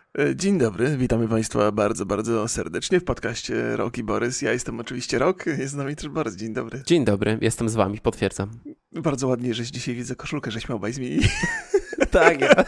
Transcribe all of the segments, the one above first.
Dzień dobry, witamy Państwa bardzo, bardzo serdecznie w podcaście Rok i Borys. Ja jestem oczywiście Rok, jest z nami też Borys. Dzień dobry. Dzień dobry, jestem z wami, potwierdzam. Bardzo ładnie, że dzisiaj widzę koszulkę, żeśmy obaj zmienili. Tak. Ja.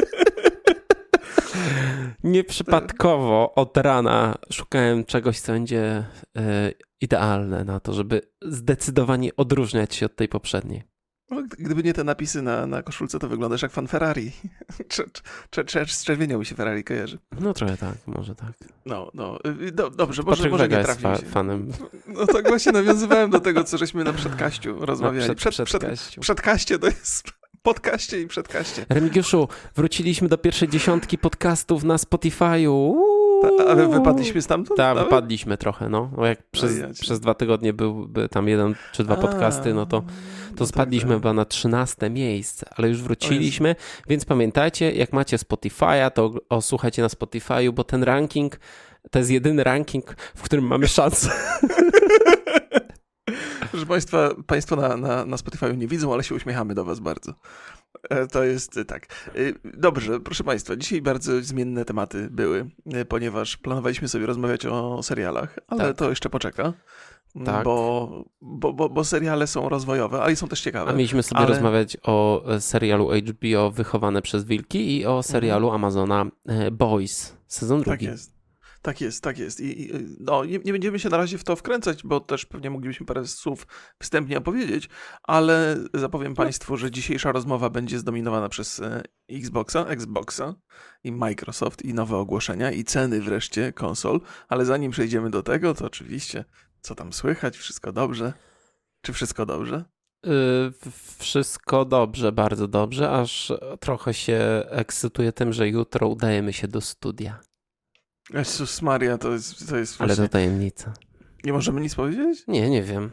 Nieprzypadkowo od rana szukałem czegoś, co będzie idealne na to, żeby zdecydowanie odróżniać się od tej poprzedniej. No, gdyby nie te napisy na koszulce, to wyglądasz jak fan Ferrari. Z czerwienią mi się Ferrari kojarzy. No trochę tak, może tak. Dobrze, Patryk może Wega nie trafił jest się. fanem. No tak właśnie nawiązywałem do tego, co żeśmy na przedkaściu rozmawiali. Przedkaście to jest podcaście i przedkaście. Remigiuszu, wróciliśmy do pierwszej 10 podcastów na Spotify'u. Ale wypadliśmy stamtąd? Tak, wypadliśmy trochę, no. Bo jak przez 2 tygodnie były tam 1 czy 2 podcasty, no to spadliśmy chyba na 13 miejsce, ale już wróciliśmy, więc pamiętajcie, jak macie Spotify'a, to słuchajcie na Spotify'u, bo ten ranking to jest jedyny ranking, w którym mamy szansę. Proszę Państwo na Spotify'u nie widzą, ale się uśmiechamy do Was bardzo. To jest tak. Dobrze, proszę Państwa, dzisiaj bardzo zmienne tematy były, ponieważ planowaliśmy sobie rozmawiać o serialach, ale to jeszcze poczeka. Tak. Bo seriale są rozwojowe, ale są też ciekawe. A mieliśmy sobie rozmawiać o serialu HBO Wychowane przez Wilki i o serialu Amazona Boys, sezon 2. Tak jest. I nie będziemy się na razie w to wkręcać, bo też pewnie moglibyśmy parę słów wstępnie opowiedzieć, ale zapowiem Państwu, że dzisiejsza rozmowa będzie zdominowana przez Xboxa i Microsoft i nowe ogłoszenia i ceny wreszcie konsol, ale zanim przejdziemy do tego, to oczywiście co tam słychać? Wszystko dobrze? Czy wszystko dobrze? Wszystko dobrze, bardzo dobrze, aż trochę się ekscytuję tym, że jutro udajemy się do studia. Jezus Maria, to jest właśnie... Ale to tajemnica. Nie możemy nic powiedzieć? Nie wiem.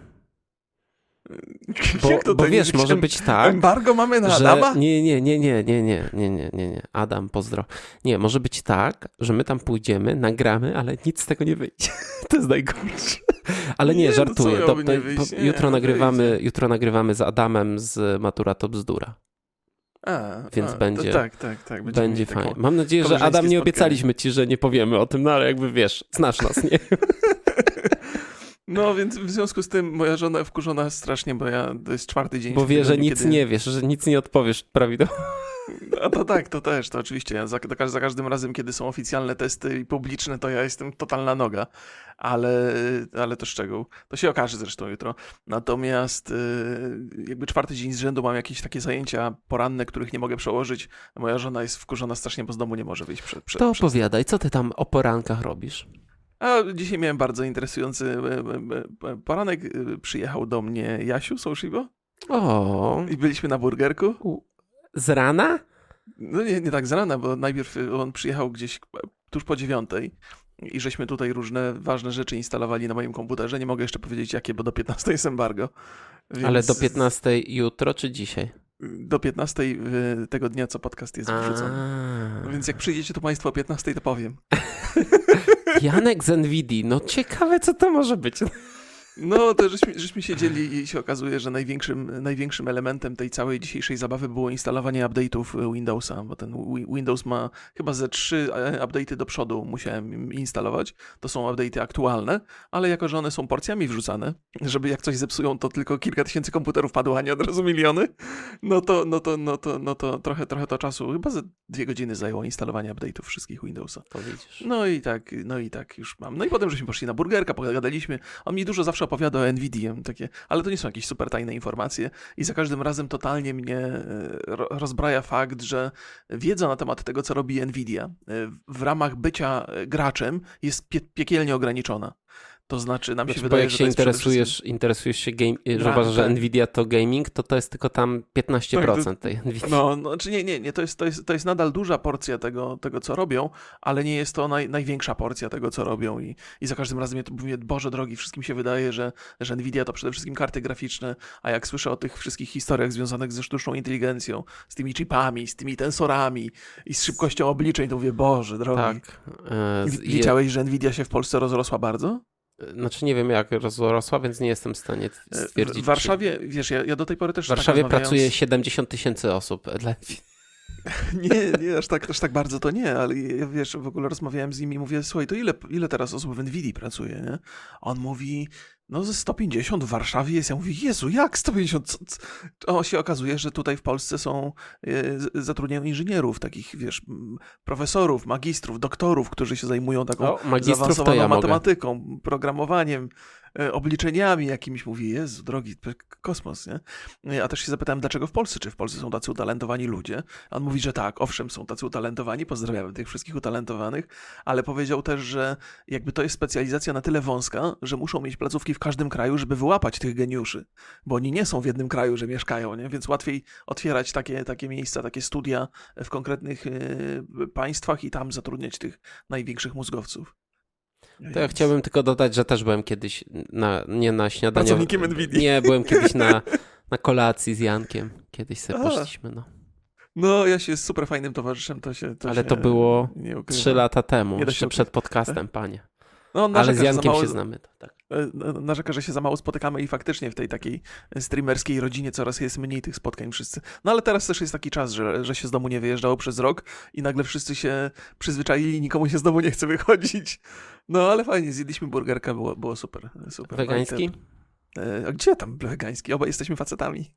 Bo wiesz, może być tak... Embargo mamy na Adama? Nie. Adam, pozdro. Nie, może być tak, że my tam pójdziemy, nagramy, ale nic z tego nie wyjdzie. To jest najgorsze. Ale nie, żartuję. Jutro nagrywamy z Adamem z Matura to bzdura. Więc będzie, tak. Będzie fajnie. Mam nadzieję, że Adam, nie obiecaliśmy ci, że nie powiemy o tym, no ale jakby wiesz, znasz nas, nie? No więc w związku z tym moja żona wkurzona strasznie, bo to jest 4. dzień. Bo wie, że nic nie wiesz, że nic nie odpowiesz prawidłowo. A to tak, to oczywiście. Ja za każdym razem, kiedy są oficjalne testy i publiczne, to ja jestem totalna noga. Ale to szczegół. To się okaże zresztą jutro. Natomiast jakby 4. dzień z rzędu mam jakieś takie zajęcia poranne, których nie mogę przełożyć. Moja żona jest wkurzona strasznie, bo z domu nie może wyjść To opowiadaj, co ty tam o porankach robisz? A dzisiaj miałem bardzo interesujący poranek. Przyjechał do mnie Jasiu Soushibo. O. I byliśmy na burgerku. Z rana? No nie tak z rana, bo najpierw on przyjechał gdzieś tuż po 9:00 i żeśmy tutaj różne ważne rzeczy instalowali na moim komputerze. Nie mogę jeszcze powiedzieć jakie, bo do 15:00 jest embargo. Więc... Ale do 15:00 jutro czy dzisiaj? Do 15:00 tego dnia, co podcast jest wrzucony. Więc jak przyjdziecie tu Państwo o 15:00, to powiem. Janek z Nvidii, no ciekawe co to może być. No, to żeśmy siedzieli i się okazuje, że największym elementem tej całej dzisiejszej zabawy było instalowanie update'ów Windowsa, bo ten Windows ma chyba ze 3 update'y do przodu musiałem instalować. To są update'y aktualne, ale jako, że one są porcjami wrzucane, żeby jak coś zepsują, to tylko kilka tysięcy komputerów padło, a nie od razu miliony, no to trochę to czasu, chyba ze 2 godziny zajęło instalowanie update'ów wszystkich Windowsa. To widzisz. No i tak już mam. No i potem żeśmy poszli na burgerka, pogadaliśmy. On mi dużo zawsze opowiada o Nvidia, ale to nie są jakieś super tajne informacje i za każdym razem totalnie mnie rozbraja fakt, że wiedza na temat tego, co robi Nvidia w ramach bycia graczem jest piekielnie ograniczona. To znaczy nam się wydaje, że interesujesz się że uważasz, że Nvidia to gaming, to jest tylko tam 15% tej Nvidia. No, czy nie, to jest nadal duża porcja tego, co robią, ale nie jest to największa porcja tego, co robią i za każdym razem ja to mówię, Boże drogi, wszystkim się wydaje, że Nvidia to przede wszystkim karty graficzne, a jak słyszę o tych wszystkich historiach związanych ze sztuczną inteligencją, z tymi chipami, z tymi tensorami i z szybkością obliczeń, to mówię, Boże drogi. Tak. Wiedziałeś, że Nvidia się w Polsce rozrosła bardzo? Znaczy nie wiem jak rozrosła, więc nie jestem w stanie stwierdzić. W Warszawie, wiesz, ja do tej pory też... W Warszawie pracuje 70 000 osób. Nie, aż tak bardzo to nie, ale ja wiesz, w ogóle rozmawiałem z nim i mówię, słuchaj, to ile teraz osób w NVIDII pracuje, nie? A on mówi, no ze 150 w Warszawie jest. Ja mówię, Jezu, jak 150? To się okazuje, że tutaj w Polsce zatrudniają inżynierów, takich, wiesz, profesorów, magistrów, doktorów, którzy się zajmują taką zaawansowaną matematyką, programowaniem, obliczeniami jakimiś. Mówi, Jezu, drogi, kosmos, nie? A też się zapytałem, dlaczego w Polsce? Czy w Polsce są tacy utalentowani ludzie? A on mówi, że tak, owszem, są tacy utalentowani, pozdrawiamy tych wszystkich utalentowanych, ale powiedział też, że jakby to jest specjalizacja na tyle wąska, że muszą mieć placówki w każdym kraju, żeby wyłapać tych geniuszy, bo oni nie są w jednym kraju, że mieszkają, nie? Więc łatwiej otwierać takie miejsca, takie studia w konkretnych państwach i tam zatrudniać tych największych mózgowców. To ja chciałbym tylko dodać, że też byłem kiedyś nie na śniadaniu. Pracownikiem NVIDII. Nie, byłem kiedyś na kolacji z Jankiem. Kiedyś sobie poszliśmy, no. No, ja się z super fajnym towarzyszem Ale to było 3 lata temu, jeszcze przed podcastem, panie. No, ale z Jankiem się znamy. Tak. Narzeka, że się za mało spotykamy i faktycznie w tej takiej streamerskiej rodzinie coraz jest mniej tych spotkań wszyscy. No ale teraz też jest taki czas, że się z domu nie wyjeżdżało przez rok i nagle wszyscy się przyzwyczaili i nikomu się z domu nie chce wychodzić. No ale fajnie, zjedliśmy burgerka, było super. Wegański? A gdzie tam wegański? Obaj jesteśmy facetami.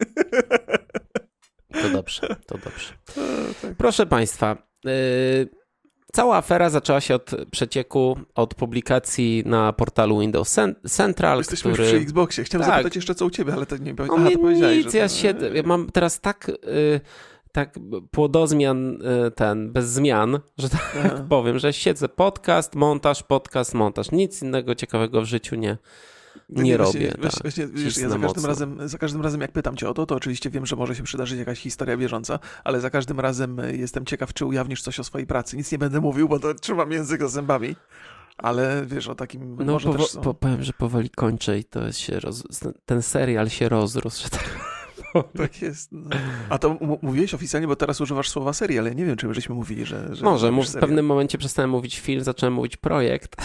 To dobrze. Tak. Proszę Państwa, cała afera zaczęła się od przecieku, od publikacji na portalu Windows Central. Jesteśmy już przy Xboxie. Chciałem zapytać jeszcze, co u ciebie, ale to nie powiedziałeś. To powiedziałeś, nic, ja mam teraz tak płodozmian bez zmian, że tak powiem, że siedzę podcast, montaż. Nic innego ciekawego w życiu nie robię. Wiesz, ja za każdym razem jak pytam cię o to oczywiście wiem, że może się przydarzyć jakaś historia bieżąca, ale za każdym razem jestem ciekaw, czy ujawnisz coś o swojej pracy. Nic nie będę mówił, bo to trzymam język za zębami. Ale wiesz, o takim... No może też powiem, że powoli kończę i to ten serial się rozrósł, że tak... Tak jest. No. A to mówiłeś oficjalnie, bo teraz używasz słowa serial, ale nie wiem, czy żeśmy mówili, że może, w pewnym momencie przestałem mówić film, zacząłem mówić projekt.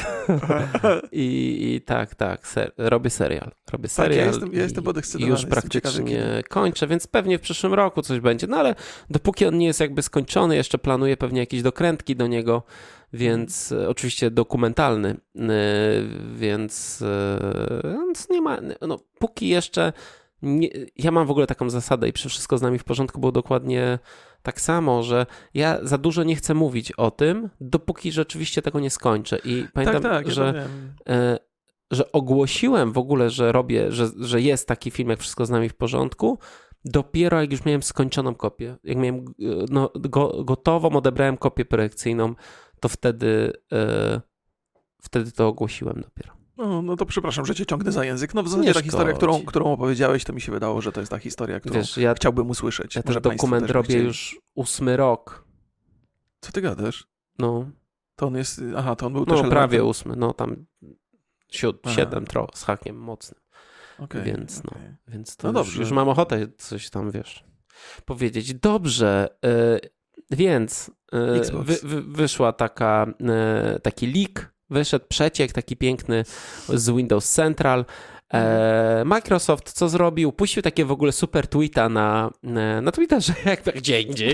I tak, robię serial. Tak, ja jestem podekscytowany. Już praktycznie kończę, więc pewnie w przyszłym roku coś będzie. No ale dopóki on nie jest jakby skończony, jeszcze planuję pewnie jakieś dokrętki do niego, więc oczywiście dokumentalny, więc nie ma, no póki jeszcze ja mam w ogóle taką zasadę i wszystko z nami w porządku było dokładnie tak samo, że ja za dużo nie chcę mówić o tym, dopóki rzeczywiście tego nie skończę. I pamiętam, że ogłosiłem w ogóle, że robię, że jest taki film jak Wszystko z nami w porządku, dopiero jak już miałem skończoną kopię. Jak miałem gotową, odebrałem kopię projekcyjną, to wtedy to ogłosiłem dopiero. No to przepraszam, że cię ciągnę za język. No w zasadzie ta historia, którą opowiedziałeś, to mi się wydało, że to jest ta historia, którą chciałbym usłyszeć. Ja ten dokument robię już 8 rok. Co ty gadasz? No. To on jest... Aha, to on był też... No prawie 8, no tam 7 z hakiem mocnym. Więc to dobrze. Już mam ochotę coś tam, wiesz, powiedzieć. Dobrze, więc wyszła taki leak, wyszedł przeciek taki piękny z Windows Central. Microsoft co zrobił? Puścił takie w ogóle super tweeta na Twitterze, jak gdzie indziej.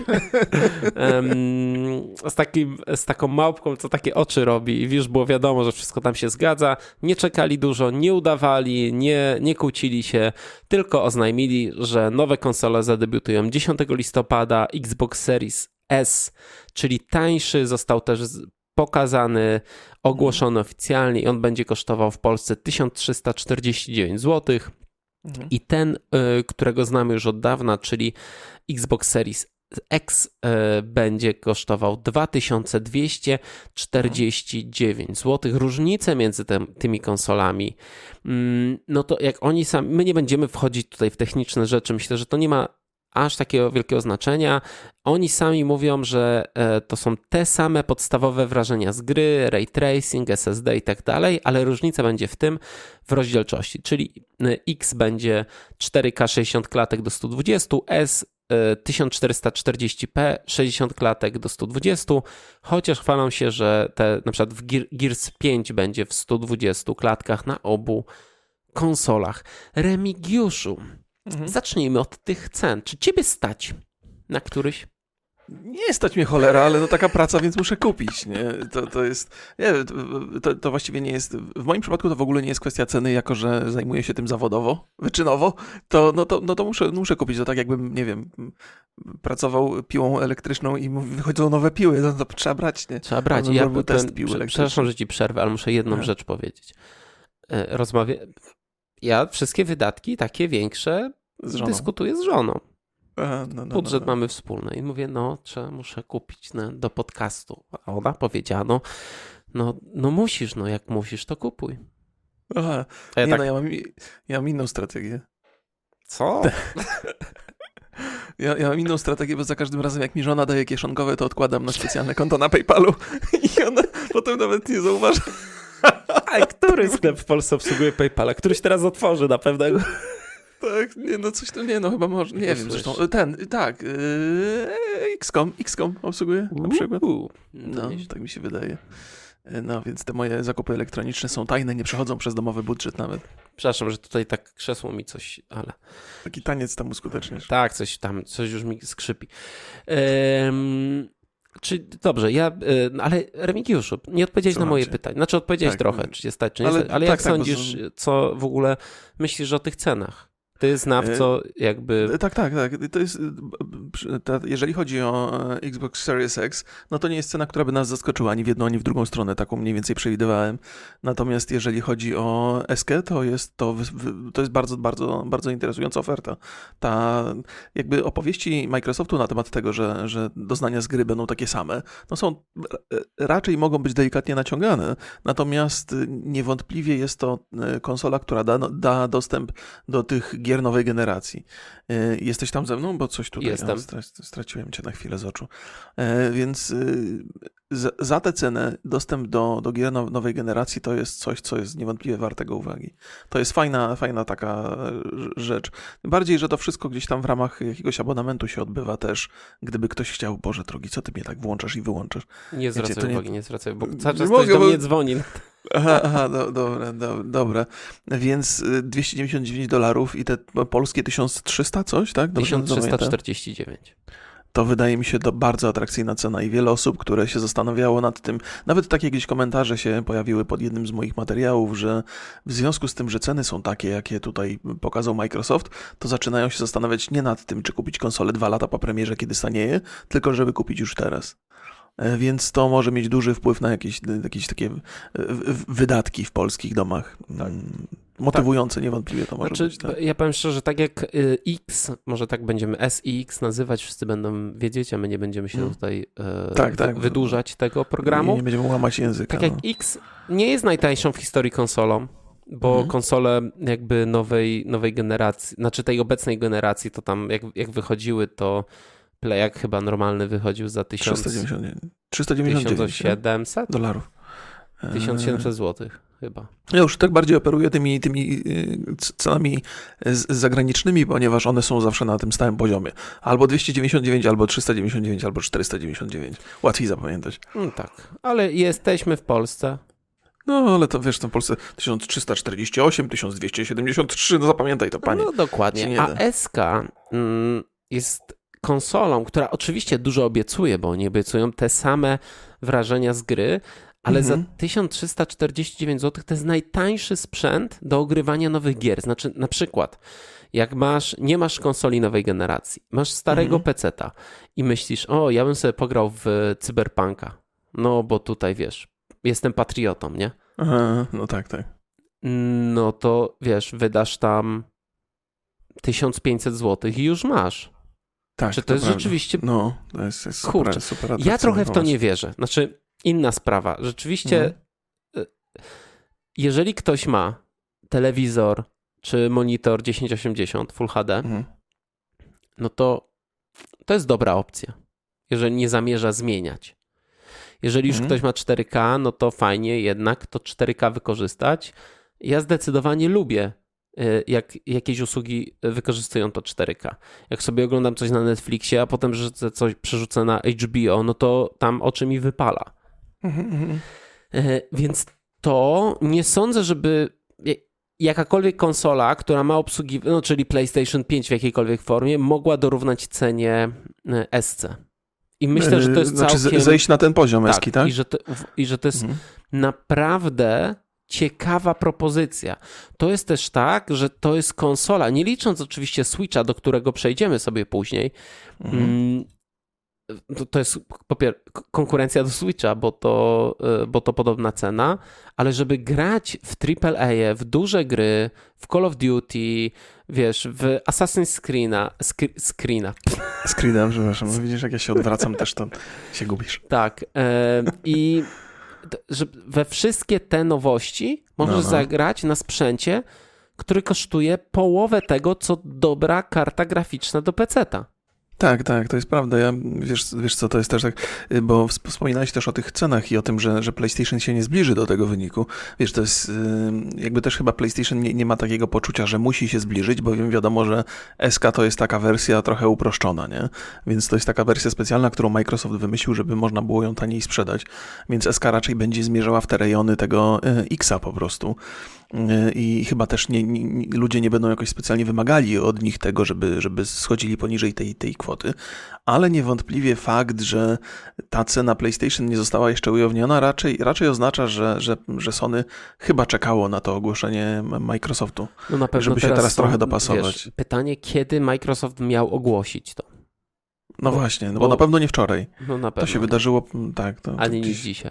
z taką małpką, co takie oczy robi i już było wiadomo, że wszystko tam się zgadza. Nie czekali dużo, nie udawali, nie kłócili się, tylko oznajmili, że nowe konsole zadebiutują 10 listopada. Xbox Series S, czyli tańszy, został też pokazany, ogłoszony oficjalnie i on będzie kosztował w Polsce 1349 zł. I ten, którego znamy już od dawna, czyli Xbox Series X, będzie kosztował 2249 zł. Różnice między tymi konsolami, no to jak oni sami, my nie będziemy wchodzić tutaj w techniczne rzeczy, myślę, że to nie ma aż takiego wielkiego znaczenia. Oni sami mówią, że to są te same podstawowe wrażenia z gry, ray tracing, SSD i tak dalej, ale różnica będzie w rozdzielczości, czyli X będzie 4K 60 klatek do 120, S 1440p 60 klatek do 120, chociaż chwalą się, że na przykład w Gears 5 będzie w 120 klatkach na obu konsolach. Remigiuszu, zacznijmy od tych cen. Czy ciebie stać na któryś? Nie stać mnie cholera, ale no taka praca, więc muszę kupić, nie? To jest, nie, to właściwie nie jest, w moim przypadku to w ogóle nie jest kwestia ceny, jako że zajmuję się tym zawodowo, wyczynowo, to muszę kupić, to tak jakbym, nie wiem, pracował piłą elektryczną i wychodzą nowe piły, to trzeba brać, nie? Trzeba brać. Przepraszam, że ci przerwę, ale muszę jedną rzecz powiedzieć. Ja wszystkie wydatki, takie większe, dyskutuję z żoną. Budżet mamy wspólny i mówię, muszę kupić do podcastu. A ona powiedziała, no musisz, jak musisz, to kupuj. Aha. Ja mam inną strategię. Co? Ja mam inną strategię, bo za każdym razem jak mi żona daje kieszonkowe, to odkładam na specjalne konto na PayPalu i ona potem nawet nie zauważa. A który sklep w Polsce obsługuje PayPala? Któryś teraz otworzy na pewnego. Tak, chyba może, nie wiem zresztą. XCOM obsługuje na przykład. Tak mi się wydaje. No, więc te moje zakupy elektroniczne są tajne, nie przechodzą przez domowy budżet nawet. Przepraszam, że tutaj tak krzesło mi coś, ale... Taki taniec tam uskuteczniasz. Tak, coś już mi skrzypi. Dobrze, ale Remigiuszu, nie odpowiedziałeś na moje pytanie. Znaczy odpowiedziałeś trochę, czy cię stać, czy nie stać, ale jak sądzisz, co w ogóle myślisz o tych cenach? Ty znawco jakby... Tak. To jest, jeżeli chodzi o Xbox Series X, no to nie jest cena, która by nas zaskoczyła ani w jedną, ani w drugą stronę. Taką mniej więcej przewidywałem. Natomiast jeżeli chodzi o SK, to jest bardzo, bardzo, bardzo interesująca oferta. Jakby opowieści Microsoftu na temat tego, że doznania z gry będą takie same, raczej mogą być delikatnie naciągane. Natomiast niewątpliwie jest to konsola, która da dostęp do tych gier nowej generacji. Jesteś tam ze mną? Bo coś tutaj... Jestem. Straciłem cię na chwilę z oczu. Więc za tę cenę dostęp do gier nowej generacji to jest coś, co jest niewątpliwie wartego uwagi. To jest fajna taka rzecz. Tym bardziej, że to wszystko gdzieś tam w ramach jakiegoś abonamentu się odbywa też. Gdyby ktoś chciał, Boże drogi, co ty mnie tak włączasz i wyłączasz? Nie zwracaj uwagi, bo cały czas ktoś do mnie dzwoni. Aha, dobra. Więc $299 i te polskie 1300 coś, tak? 1349. To wydaje mi się to bardzo atrakcyjna cena i wiele osób, które się zastanawiało nad tym, nawet takie jakieś komentarze się pojawiły pod jednym z moich materiałów, że w związku z tym, że ceny są takie, jakie tutaj pokazał Microsoft, to zaczynają się zastanawiać nie nad tym, czy kupić konsolę 2 lata po premierze, kiedy stanieje, tylko żeby kupić już teraz. Więc to może mieć duży wpływ na jakieś takie wydatki w polskich domach. Tak. Motywujące niewątpliwie to może być. Tak? Ja powiem szczerze, tak jak X, może tak będziemy S i X nazywać, wszyscy będą wiedzieć, a my nie będziemy się tutaj wydłużać tego programu. Nie będziemy łamać języka. Tak jak X nie jest najtańszą w historii konsolą, bo konsole jakby nowej generacji, znaczy tej obecnej generacji, to tam jak wychodziły, to Playak chyba normalny wychodził za 1700 dolarów. 1700 zł chyba. Ja już tak bardziej operuję tymi cenami zagranicznymi, ponieważ one są zawsze na tym stałym poziomie. Albo 299, albo 399, albo 499. Łatwiej zapamiętać. Tak, ale jesteśmy w Polsce. No, ale to wiesz, w Polsce 1348, 1273, no zapamiętaj to, panie. No dokładnie, a SK jest konsolą, która oczywiście dużo obiecuje, bo oni obiecują te same wrażenia z gry, ale za 1349 zł to jest najtańszy sprzęt do ogrywania nowych gier. Znaczy, na przykład, jak nie masz konsoli nowej generacji, masz starego peceta i myślisz, ja bym sobie pograł w Cyberpunka, no bo tutaj, wiesz, jestem patriotą, nie? Aha, no tak. No to, wiesz, wydasz tam 1500 zł i już masz. Tak, czy to jest prawda. Rzeczywiście... No, to jest super ja trochę w to nie wierzę. Znaczy, inna sprawa. Rzeczywiście, jeżeli ktoś ma telewizor czy monitor 1080 Full HD, no to jest dobra opcja, jeżeli nie zamierza zmieniać. Jeżeli już ktoś ma 4K, no to fajnie jednak to 4K wykorzystać. Ja zdecydowanie lubię, jak jakieś usługi wykorzystują to 4K. Jak sobie oglądam coś na Netflixie, a potem coś przerzucę na HBO, no to tam oczy mi wypala. Więc to nie sądzę, żeby jakakolwiek konsola, która ma obsługi, czyli PlayStation 5 w jakiejkolwiek formie, mogła dorównać cenie SC. I myślę, że to jest całkiem... zejść na ten poziom eski, tak? I że to jest naprawdę ciekawa propozycja. To jest też tak, że to jest konsola, nie licząc oczywiście Switcha, do którego przejdziemy sobie później, to jest konkurencja do Switcha, bo to podobna cena, ale żeby grać w AAA, w duże gry, w Call of Duty, wiesz, w Assassin's Screena, przepraszam, widzisz, jak ja się odwracam też, to się gubisz. Tak, i że we wszystkie te nowości możesz zagrać na sprzęcie, który kosztuje połowę tego, co dobra karta graficzna do PC-ta. Tak, to jest prawda. Wiesz co, to jest też tak, bo wspominałeś też o tych cenach i o tym, że PlayStation się nie zbliży do tego wyniku. Wiesz, to jest jakby też chyba PlayStation nie ma takiego poczucia, że musi się zbliżyć, bo wiadomo, że SK to jest taka wersja trochę uproszczona, nie? Więc to jest taka wersja specjalna, którą Microsoft wymyślił, żeby można było ją taniej sprzedać. Więc SK raczej będzie zmierzała w te rejony tego X-a po prostu. I chyba też ludzie nie będą jakoś specjalnie wymagali od nich tego, żeby schodzili poniżej tej kwoty, ale niewątpliwie fakt, że ta cena PlayStation nie została jeszcze ujawniona, raczej oznacza, że Sony chyba czekało na to ogłoszenie Microsoftu, no na pewno żeby się teraz trochę dopasować. Wiesz, pytanie, kiedy Microsoft miał ogłosić to? No właśnie, bo na pewno nie wczoraj. No na pewno. To się wydarzyło, tak. Ani nie dzisiaj.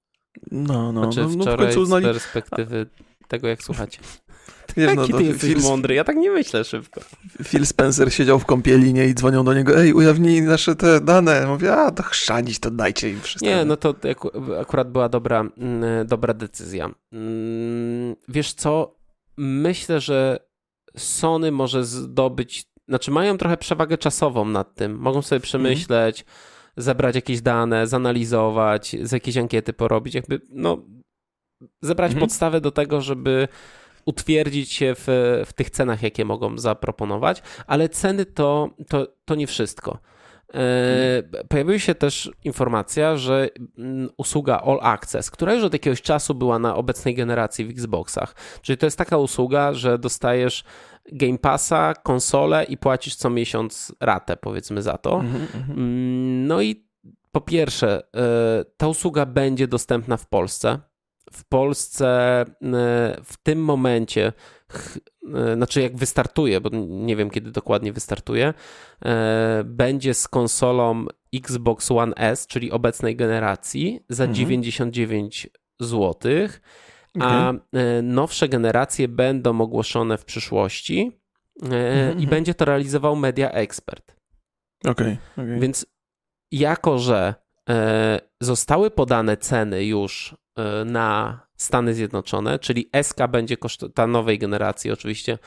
Znaczy wczoraj w końcu uznali... z perspektywy tego, jak słuchacie. Wiesz, Jaki ty jesteś mądry, ja tak nie myślę szybko. Phil Spencer siedział w kąpieli, nie, i dzwonią do niego, ujawnij nasze te dane. Mówię, to chrzanić, to dajcie im wszystko. Nie, no to akurat była dobra decyzja. Wiesz co, myślę, że Sony może zdobyć, znaczy mają trochę przewagę czasową nad tym. Mogą sobie przemyśleć, zebrać jakieś dane, zanalizować, z jakieś ankiety porobić, jakby, zebrać podstawę do tego, żeby utwierdzić się w tych cenach, jakie mogą zaproponować, ale ceny to nie wszystko. Pojawiła się też informacja, że usługa All Access, która już od jakiegoś czasu była na obecnej generacji w Xboxach, czyli to jest taka usługa, że dostajesz Game Passa, konsolę i płacisz co miesiąc ratę, powiedzmy, za to. No i po pierwsze, ta usługa będzie dostępna w Polsce. W Polsce w tym momencie, znaczy jak wystartuje, bo nie wiem kiedy dokładnie wystartuje, będzie z konsolą Xbox One S, czyli obecnej generacji, za 99 zł, a nowsze generacje będą ogłoszone w przyszłości i będzie to realizował Media Expert. Okay. Więc jako, że zostały podane ceny już na Stany Zjednoczone, czyli SK będzie ta nowej generacji oczywiście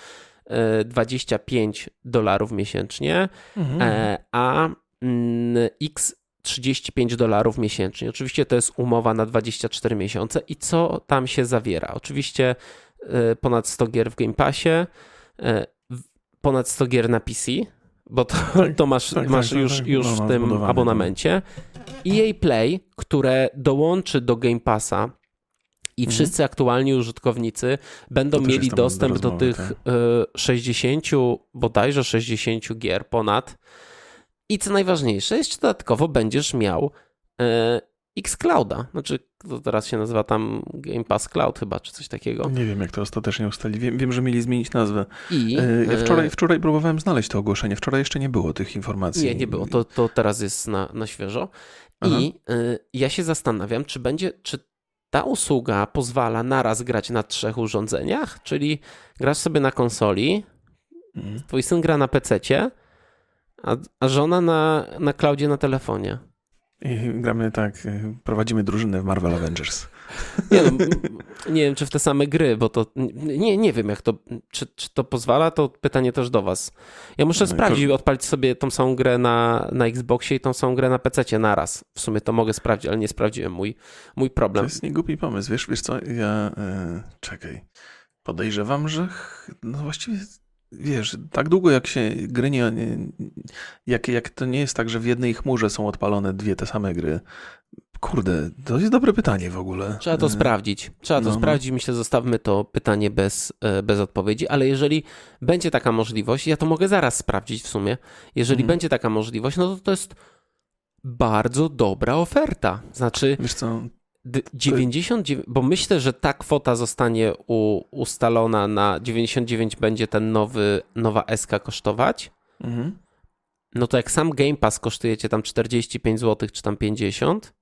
$25 miesięcznie, a X $35 miesięcznie. Oczywiście to jest umowa na 24 miesiące i co tam się zawiera? Oczywiście ponad 100 gier w Game Passie, ponad 100 gier na PC, bo to masz już w tym abonamencie. EA Play, które dołączy do Game Passa i wszyscy aktualni użytkownicy będą mieli dostęp do tych 60, bodajże 60 gier ponad. I co najważniejsze, jeszcze dodatkowo będziesz miał xClouda. Znaczy, to teraz się nazywa tam Game Pass Cloud chyba, czy coś takiego. Nie wiem, jak to ostatecznie ustali. Wiem, że mieli zmienić nazwę. Ja wczoraj próbowałem znaleźć to ogłoszenie. Wczoraj jeszcze nie było tych informacji. Nie było. To teraz jest na świeżo. I ja się zastanawiam, czy ta usługa pozwala naraz grać na 3 urządzeniach, czyli grasz sobie na konsoli, twój syn gra na PC-cie, a żona na cloudzie na telefonie. I gramy prowadzimy drużynę w Marvel Avengers. Nie wiem, czy w te same gry, bo to nie wiem, jak to, czy to pozwala, to pytanie też do was. Ja muszę sprawdzić, odpalić sobie tą samą grę na Xboxie i tą samą grę na PC-cie naraz. W sumie to mogę sprawdzić, ale nie sprawdziłem, mój problem. To jest niegłupi pomysł, wiesz co, ja czekaj, podejrzewam, że właściwie wiesz, tak długo jak się gry jak to nie jest tak, że w jednej chmurze są odpalone 2 te same gry. Kurde, to jest dobre pytanie w ogóle. Trzeba to sprawdzić. Sprawdzić. Myślę, zostawmy to pytanie bez odpowiedzi, ale jeżeli będzie taka możliwość, ja to mogę zaraz sprawdzić w sumie. Jeżeli będzie taka możliwość, no to jest bardzo dobra oferta. Znaczy, wiesz co, 99, bo myślę, że ta kwota zostanie ustalona na 99, będzie nowa SK kosztować. No to jak sam Game Pass kosztuje cię tam 45 zł, czy tam 50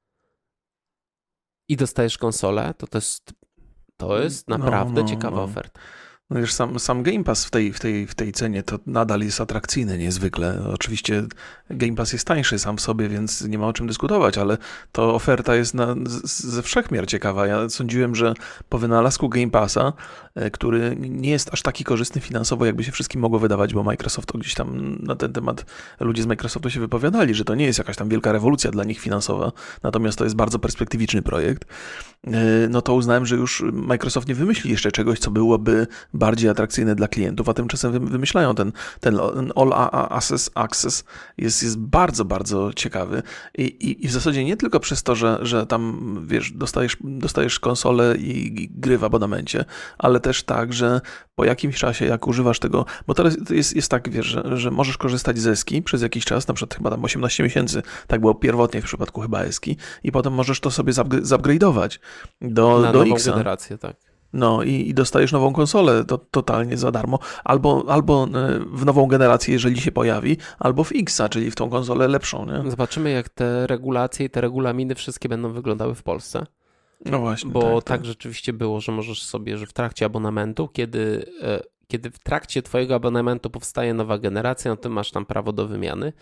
i dostajesz konsolę, to jest naprawdę ciekawa oferta. No już sam Game Pass w tej cenie to nadal jest atrakcyjny niezwykle. Oczywiście Game Pass jest tańszy sam w sobie, więc nie ma o czym dyskutować, ale to oferta jest ze wszechmiar ciekawa. Ja sądziłem, że po wynalazku Game Passa, który nie jest aż taki korzystny finansowo, jakby się wszystkim mogło wydawać, bo Microsoft to gdzieś tam na ten temat ludzie z Microsoftu się wypowiadali, że to nie jest jakaś tam wielka rewolucja dla nich finansowa, natomiast to jest bardzo perspektywiczny projekt. No to uznałem, że już Microsoft nie wymyśli jeszcze czegoś, co byłoby bardziej atrakcyjne dla klientów, a tymczasem wymyślają ten All Access jest bardzo, bardzo ciekawy i w zasadzie nie tylko przez to, że tam, wiesz, dostajesz konsolę i gry w abonamencie, ale też tak, że po jakimś czasie, jak używasz tego, bo teraz jest tak, wiesz, że możesz korzystać z Eski przez jakiś czas, na przykład chyba tam 18 miesięcy, tak było pierwotnie w przypadku chyba Eski, i potem możesz to sobie zupgrade'ować do nową X-a. generację, tak. No i dostajesz nową konsolę totalnie za darmo, albo w nową generację, jeżeli się pojawi, albo w X-a, czyli w tą konsolę lepszą, nie? Zobaczymy, jak te regulacje i te regulaminy wszystkie będą wyglądały w Polsce. No właśnie. Bo tak rzeczywiście było, że możesz sobie, że w trakcie abonamentu, kiedy w trakcie twojego abonamentu powstaje nowa generacja, no to masz tam prawo do wymiany.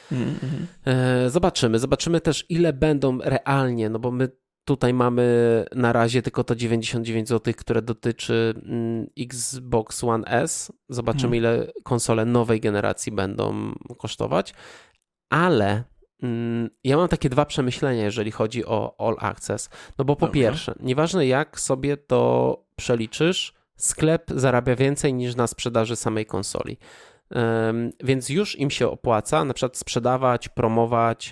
Zobaczymy też, ile będą realnie, no bo my tutaj mamy na razie tylko to 99 zł, które dotyczy Xbox One S. Zobaczymy, ile konsole nowej generacji będą kosztować. Ale ja mam takie dwa przemyślenia, jeżeli chodzi o All Access. No bo po pierwsze, nieważne jak sobie to przeliczysz, sklep zarabia więcej niż na sprzedaży samej konsoli. Więc już im się opłaca na przykład sprzedawać, promować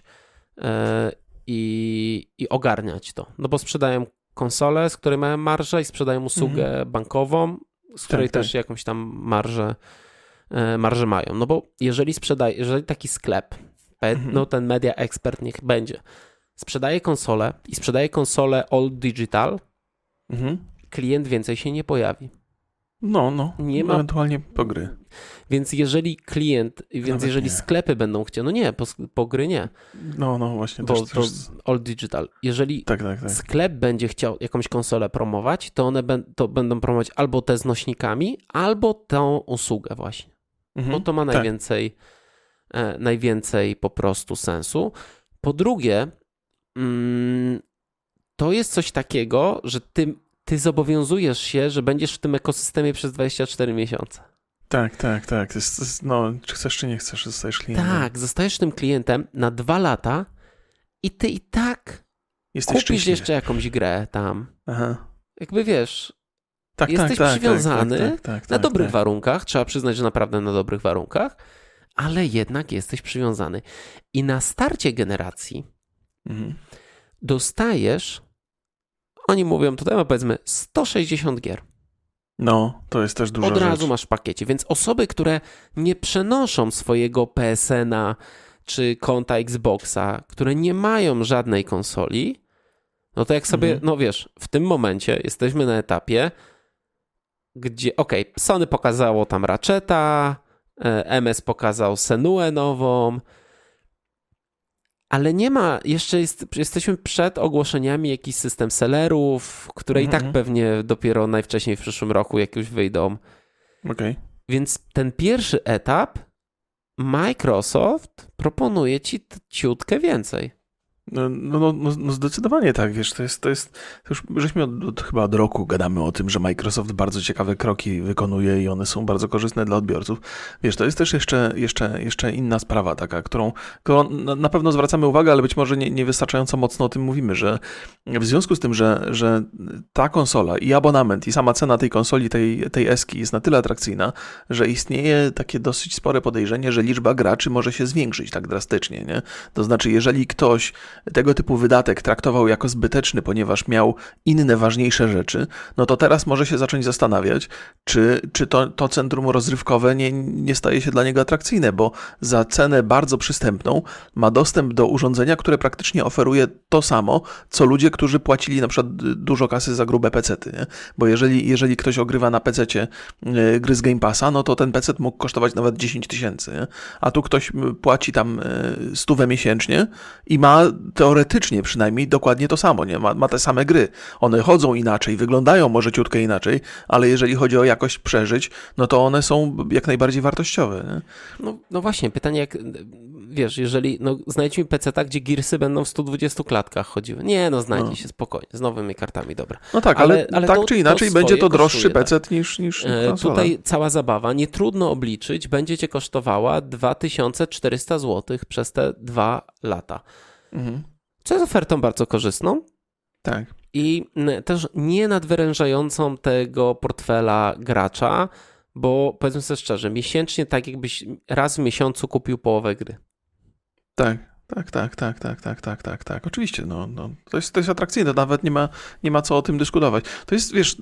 i ogarniać to. No bo sprzedają konsolę, z której mają marżę, i sprzedają usługę bankową, z której też jakąś tam marżę mają. No bo jeżeli taki sklep, no ten Media Expert niech będzie, sprzedaje konsolę all digital, klient więcej się nie pojawi. Nie ma ewentualnie po gry. Więc jeżeli sklepy będą chciały, no nie, po gry nie. No właśnie. Bo to all digital. Jeżeli sklep będzie chciał jakąś konsolę promować, to one będą promować albo te z nośnikami, albo tą usługę właśnie. Bo to ma najwięcej po prostu sensu. Po drugie, to jest coś takiego, że ty zobowiązujesz się, że będziesz w tym ekosystemie przez 24 miesiące. Tak. Czy chcesz, czy nie chcesz, zostajesz klientem. Tak, zostajesz tym klientem na 2 lata i ty i tak jesteś kupisz jeszcze jakąś grę tam. Aha. Jakby wiesz, jesteś przywiązany na dobrych warunkach, trzeba przyznać, że naprawdę na dobrych warunkach, ale jednak jesteś przywiązany. I na starcie generacji dostajesz, oni mówią tutaj, powiedzmy, 160 gier. No, to jest też dużo. Od razu masz w pakiecie, więc osoby, które nie przenoszą swojego PSN-a czy konta Xboxa, które nie mają żadnej konsoli, no to jak sobie, no wiesz, w tym momencie jesteśmy na etapie, gdzie, Sony pokazało tam Ratcheta, MS pokazał Senuę nową, ale nie ma, jesteśmy przed ogłoszeniami jakichś system sellerów, które i tak pewnie dopiero najwcześniej w przyszłym roku jak już wyjdą. Więc ten pierwszy etap Microsoft proponuje ci ciutkę więcej. No zdecydowanie tak, wiesz, to jest już żeśmy chyba od roku gadamy o tym, że Microsoft bardzo ciekawe kroki wykonuje i one są bardzo korzystne dla odbiorców. Wiesz, to jest też jeszcze inna sprawa taka, którą na pewno zwracamy uwagę, ale być może niewystarczająco mocno o tym mówimy, że w związku z tym, że ta konsola i abonament i sama cena tej konsoli, tej Eski jest na tyle atrakcyjna, że istnieje takie dosyć spore podejrzenie, że liczba graczy może się zwiększyć tak drastycznie, nie? To znaczy, jeżeli ktoś tego typu wydatek traktował jako zbyteczny, ponieważ miał inne, ważniejsze rzeczy, no to teraz może się zacząć zastanawiać, czy to centrum rozrywkowe nie staje się dla niego atrakcyjne, bo za cenę bardzo przystępną ma dostęp do urządzenia, które praktycznie oferuje to samo, co ludzie, którzy płacili na przykład dużo kasy za grube pecety, nie? Bo jeżeli ktoś ogrywa na pececie gry z Game Passa, no to ten pecet mógł kosztować nawet 10 tysięcy, nie? A tu ktoś płaci tam 100 miesięcznie i ma teoretycznie przynajmniej dokładnie to samo, nie? Ma te same gry. One chodzą inaczej, wyglądają może ciutkę inaczej, ale jeżeli chodzi o jakość przeżyć, no to one są jak najbardziej wartościowe, nie? No właśnie, pytanie jak, wiesz, jeżeli, znajdź mi PC-ta, gdzie Gearsy będą w 120 klatkach chodziły. Nie, znajdzie się spokojnie, z nowymi kartami, dobra. No tak, ale tak czy inaczej będzie to droższy PC niż konsola. Tutaj cała zabawa, nie trudno obliczyć, będzie cię kosztowała 2400 zł przez te 2 lata. Co jest ofertą bardzo korzystną. Tak. I też nie nadwyrężającą tego portfela gracza, bo powiedzmy sobie szczerze, miesięcznie tak jakbyś raz w miesiącu kupił połowę gry. Tak. Oczywiście, to jest atrakcyjne, nawet nie ma co o tym dyskutować. To jest, wiesz,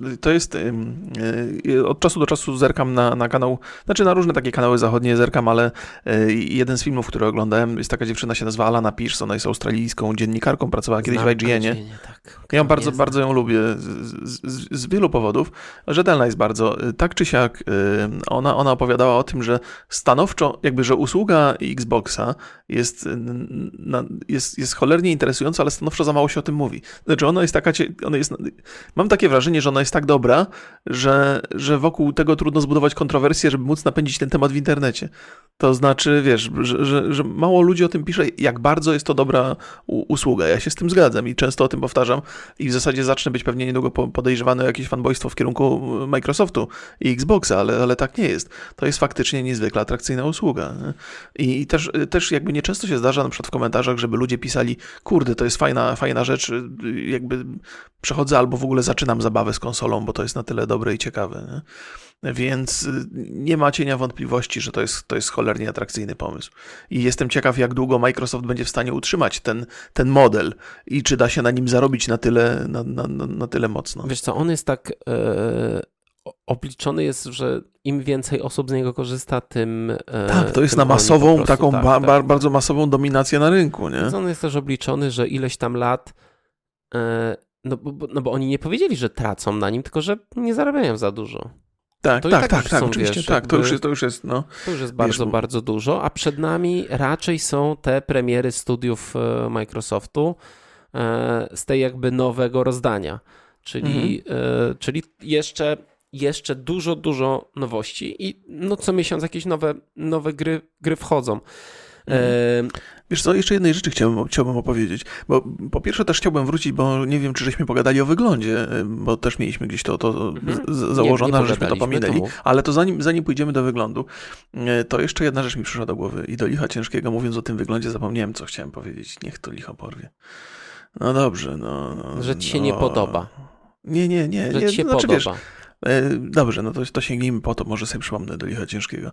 od czasu do czasu zerkam na kanał, znaczy na różne takie kanały zachodnie zerkam, ale jeden z filmów, który oglądałem, jest taka dziewczyna, się nazywa Alana Pierce, ona jest australijską dziennikarką, pracowała kiedyś w IGN-ie. Tak. Ja bardzo ją lubię z wielu powodów. Rzetelna jest bardzo. Tak czy siak, ona opowiadała o tym, że stanowczo, jakby, że usługa Xboxa jest cholernie interesująca, ale stanowczo za mało się o tym mówi. Znaczy mam takie wrażenie, że ona jest tak dobra, że wokół tego trudno zbudować kontrowersję, żeby móc napędzić ten temat w internecie. To znaczy, wiesz, że mało ludzi o tym pisze, jak bardzo jest to dobra usługa. Ja się z tym zgadzam i często o tym powtarzam i w zasadzie zacznę być pewnie niedługo podejrzewany o jakieś fanboystwo w kierunku Microsoftu i Xboxa, ale tak nie jest. To jest faktycznie niezwykle atrakcyjna usługa. I też jakby nieczęsto się zdarza na przykład w komentarzach, żeby ludzie pisali, kurde, to jest fajna rzecz, jakby przechodzę albo w ogóle zaczynam zabawę z konsolą, bo to jest na tyle dobre i ciekawe. Nie? Więc nie ma cienia wątpliwości, że to jest cholernie atrakcyjny pomysł. I jestem ciekaw, jak długo Microsoft będzie w stanie utrzymać ten model i czy da się na nim zarobić na tyle mocno. Wiesz co, on jest tak obliczony jest, że im więcej osób z niego korzysta, tym... Tak, to jest na masową, taką bardzo masową dominację na rynku, nie? Więc on jest też obliczony, że ileś tam lat... bo oni nie powiedzieli, że tracą na nim, tylko że nie zarabiają za dużo. Tak, oczywiście, wiesz, tak, to już jest, no. To już jest bardzo, bardzo dużo, a przed nami raczej są te premiery studiów Microsoftu z tej jakby nowego rozdania, czyli jeszcze dużo nowości i co miesiąc jakieś nowe gry wchodzą. Wiesz co, jeszcze jednej rzeczy chciałbym opowiedzieć, bo po pierwsze też chciałbym wrócić, bo nie wiem, czy żeśmy pogadali o wyglądzie, bo też mieliśmy gdzieś to założone, żeśmy to pominęli, ale to zanim pójdziemy do wyglądu, to jeszcze jedna rzecz mi przyszła do głowy i do licha ciężkiego, mówiąc o tym wyglądzie, zapomniałem, co chciałem powiedzieć. Niech to licho porwie. No dobrze, Że ci się nie podoba. Nie. Że ci się podoba. Wiesz, dobrze, to sięgnijmy po to, może sobie przypomnę do licha ciężkiego.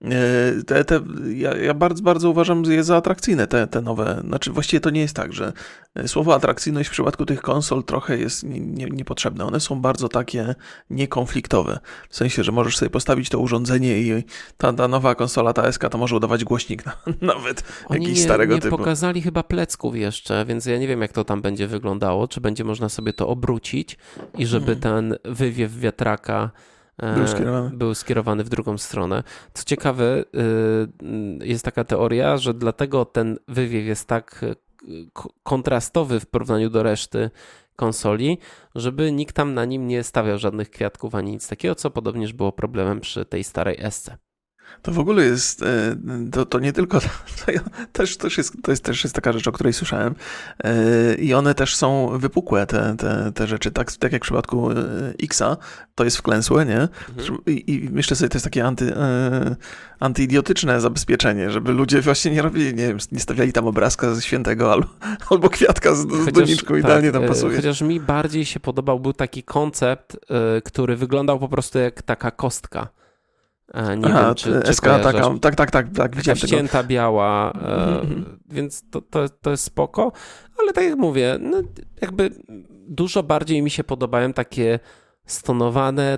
Ja bardzo, bardzo uważam je za atrakcyjne, te nowe, znaczy właściwie to nie jest tak, że słowo atrakcyjność w przypadku tych konsol trochę jest niepotrzebne. One są bardzo takie niekonfliktowe, w sensie, że możesz sobie postawić to urządzenie i ta nowa konsola, ta SK, to może udawać głośnik nawet jakiś starego typu. Oni nie pokazali chyba plecków jeszcze, więc ja nie wiem, jak to tam będzie wyglądało, czy będzie można sobie to obrócić i żeby ten wywiew wiatraka był skierowany w drugą stronę. Co ciekawe, jest taka teoria, że dlatego ten wywiew jest tak kontrastowy w porównaniu do reszty konsoli, żeby nikt tam na nim nie stawiał żadnych kwiatków ani nic takiego, co podobnież było problemem przy tej starej SC. To w ogóle jest, to nie tylko, to jest też taka rzecz, o której słyszałem i one też są wypukłe, te rzeczy, tak jak w przypadku Xa, to jest wklęsłe, nie? I myślę sobie, to jest takie antyidiotyczne zabezpieczenie, żeby ludzie właśnie nie robili, nie wiem, nie stawiali tam obrazka ze świętego albo kwiatka z doniczką, idealnie tam pasuje. Chociaż mi bardziej się był taki koncept, który wyglądał po prostu jak taka kostka. Nie wiem, czy SK, tak, widziałem ścięta biała, więc to jest spoko, ale tak jak mówię, no jakby dużo bardziej mi się podobają takie stonowane,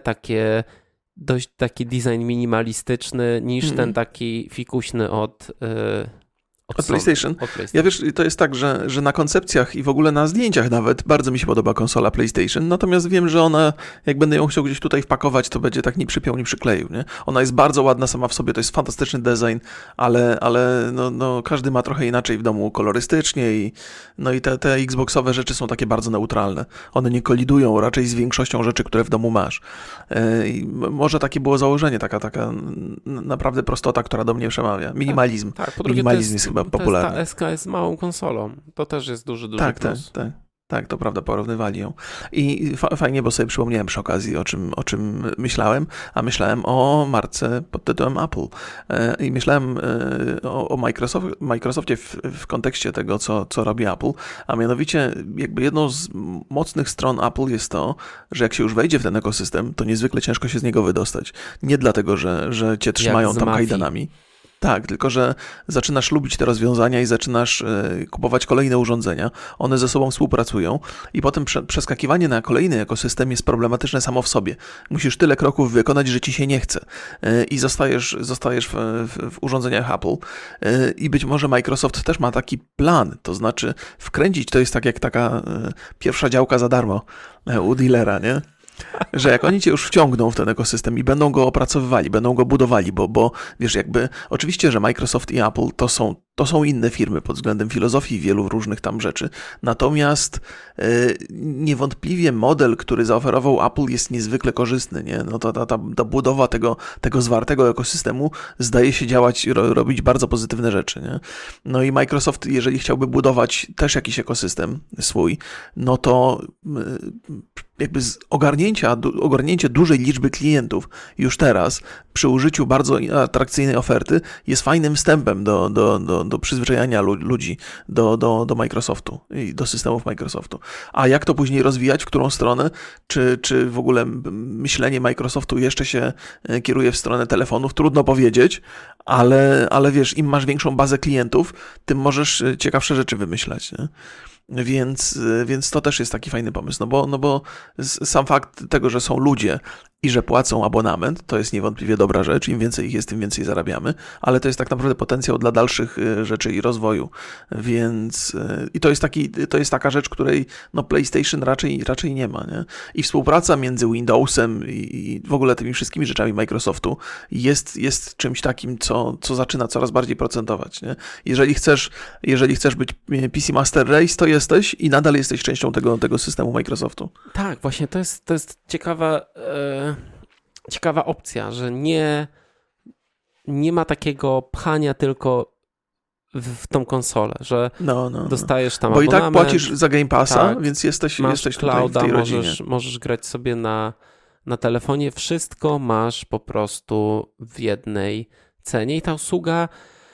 dość taki design minimalistyczny niż ten taki fikuśny od PlayStation. Ja wiesz, to jest tak, że na koncepcjach i w ogóle na zdjęciach nawet bardzo mi się podoba konsola PlayStation, natomiast wiem, że ona, jak będę ją chciał gdzieś tutaj wpakować, to będzie tak ni przypiął, ni przykleił, nie? Ona jest bardzo ładna sama w sobie, to jest fantastyczny design, ale no, każdy ma trochę inaczej w domu kolorystycznie i te Xboxowe rzeczy są takie bardzo neutralne. One nie kolidują raczej z większością rzeczy, które w domu masz. I może takie było założenie, taka naprawdę prostota, która do mnie przemawia. Minimalizm. Tak, minimalizm jest chyba popularny. Ta SK jest małą konsolą. To też jest duży plus. Tak, to prawda, porównywali ją. I fajnie, bo sobie przypomniałem przy okazji, o czym myślałem, a myślałem o marce pod tytułem Apple. I myślałem o Microsoftie w kontekście tego, co robi Apple, a mianowicie jakby jedną z mocnych stron Apple jest to, że jak się już wejdzie w ten ekosystem, to niezwykle ciężko się z niego wydostać. Nie dlatego, że cię trzymają tam kajdanami. Tak, tylko że zaczynasz lubić te rozwiązania i zaczynasz kupować kolejne urządzenia, one ze sobą współpracują i potem przeskakiwanie na kolejny ekosystem jest problematyczne samo w sobie. Musisz tyle kroków wykonać, że ci się nie chce i zostajesz w urządzeniach Apple i być może Microsoft też ma taki plan, to znaczy wkręcić, to jest tak jak taka pierwsza działka za darmo u dealera, nie? Że jak oni cię już wciągną w ten ekosystem i będą go opracowywali, będą go budowali, bo wiesz, jakby oczywiście, że Microsoft i Apple to są inne firmy pod względem filozofii i wielu różnych tam rzeczy. Natomiast niewątpliwie model, który zaoferował Apple jest niezwykle korzystny, nie? No ta budowa tego zwartego ekosystemu zdaje się działać, robić bardzo pozytywne rzeczy, nie? No i Microsoft, jeżeli chciałby budować też jakiś ekosystem swój, no to jakby ogarnięcie dużej liczby klientów już teraz przy użyciu bardzo atrakcyjnej oferty jest fajnym wstępem do przyzwyczajania ludzi do Microsoftu i do systemów Microsoftu. A jak to później rozwijać, w którą stronę, czy w ogóle myślenie Microsoftu jeszcze się kieruje w stronę telefonów, trudno powiedzieć, ale wiesz, im masz większą bazę klientów, tym możesz ciekawsze rzeczy wymyślać, nie? Więc to też jest taki fajny pomysł, no bo sam fakt tego, że są ludzie i że płacą abonament, to jest niewątpliwie dobra rzecz. Im więcej ich jest, tym więcej zarabiamy, ale to jest tak naprawdę potencjał dla dalszych rzeczy i rozwoju. Więc i to jest taka rzecz, której no PlayStation raczej nie ma, nie? I współpraca między Windowsem i w ogóle tymi wszystkimi rzeczami Microsoftu jest czymś takim, co zaczyna coraz bardziej procentować, nie? Jeżeli chcesz być PC Master Race, to jesteś i nadal jesteś częścią tego systemu Microsoftu. Tak, właśnie to jest ciekawa opcja, że nie ma takiego pchania tylko w tą konsolę, że dostajesz tam bo abonament. Bo i tak płacisz za Game Passa, tak, więc jesteś clouda, tutaj w tej rodzinie. Możesz grać sobie na telefonie, wszystko masz po prostu w jednej cenie i ta usługa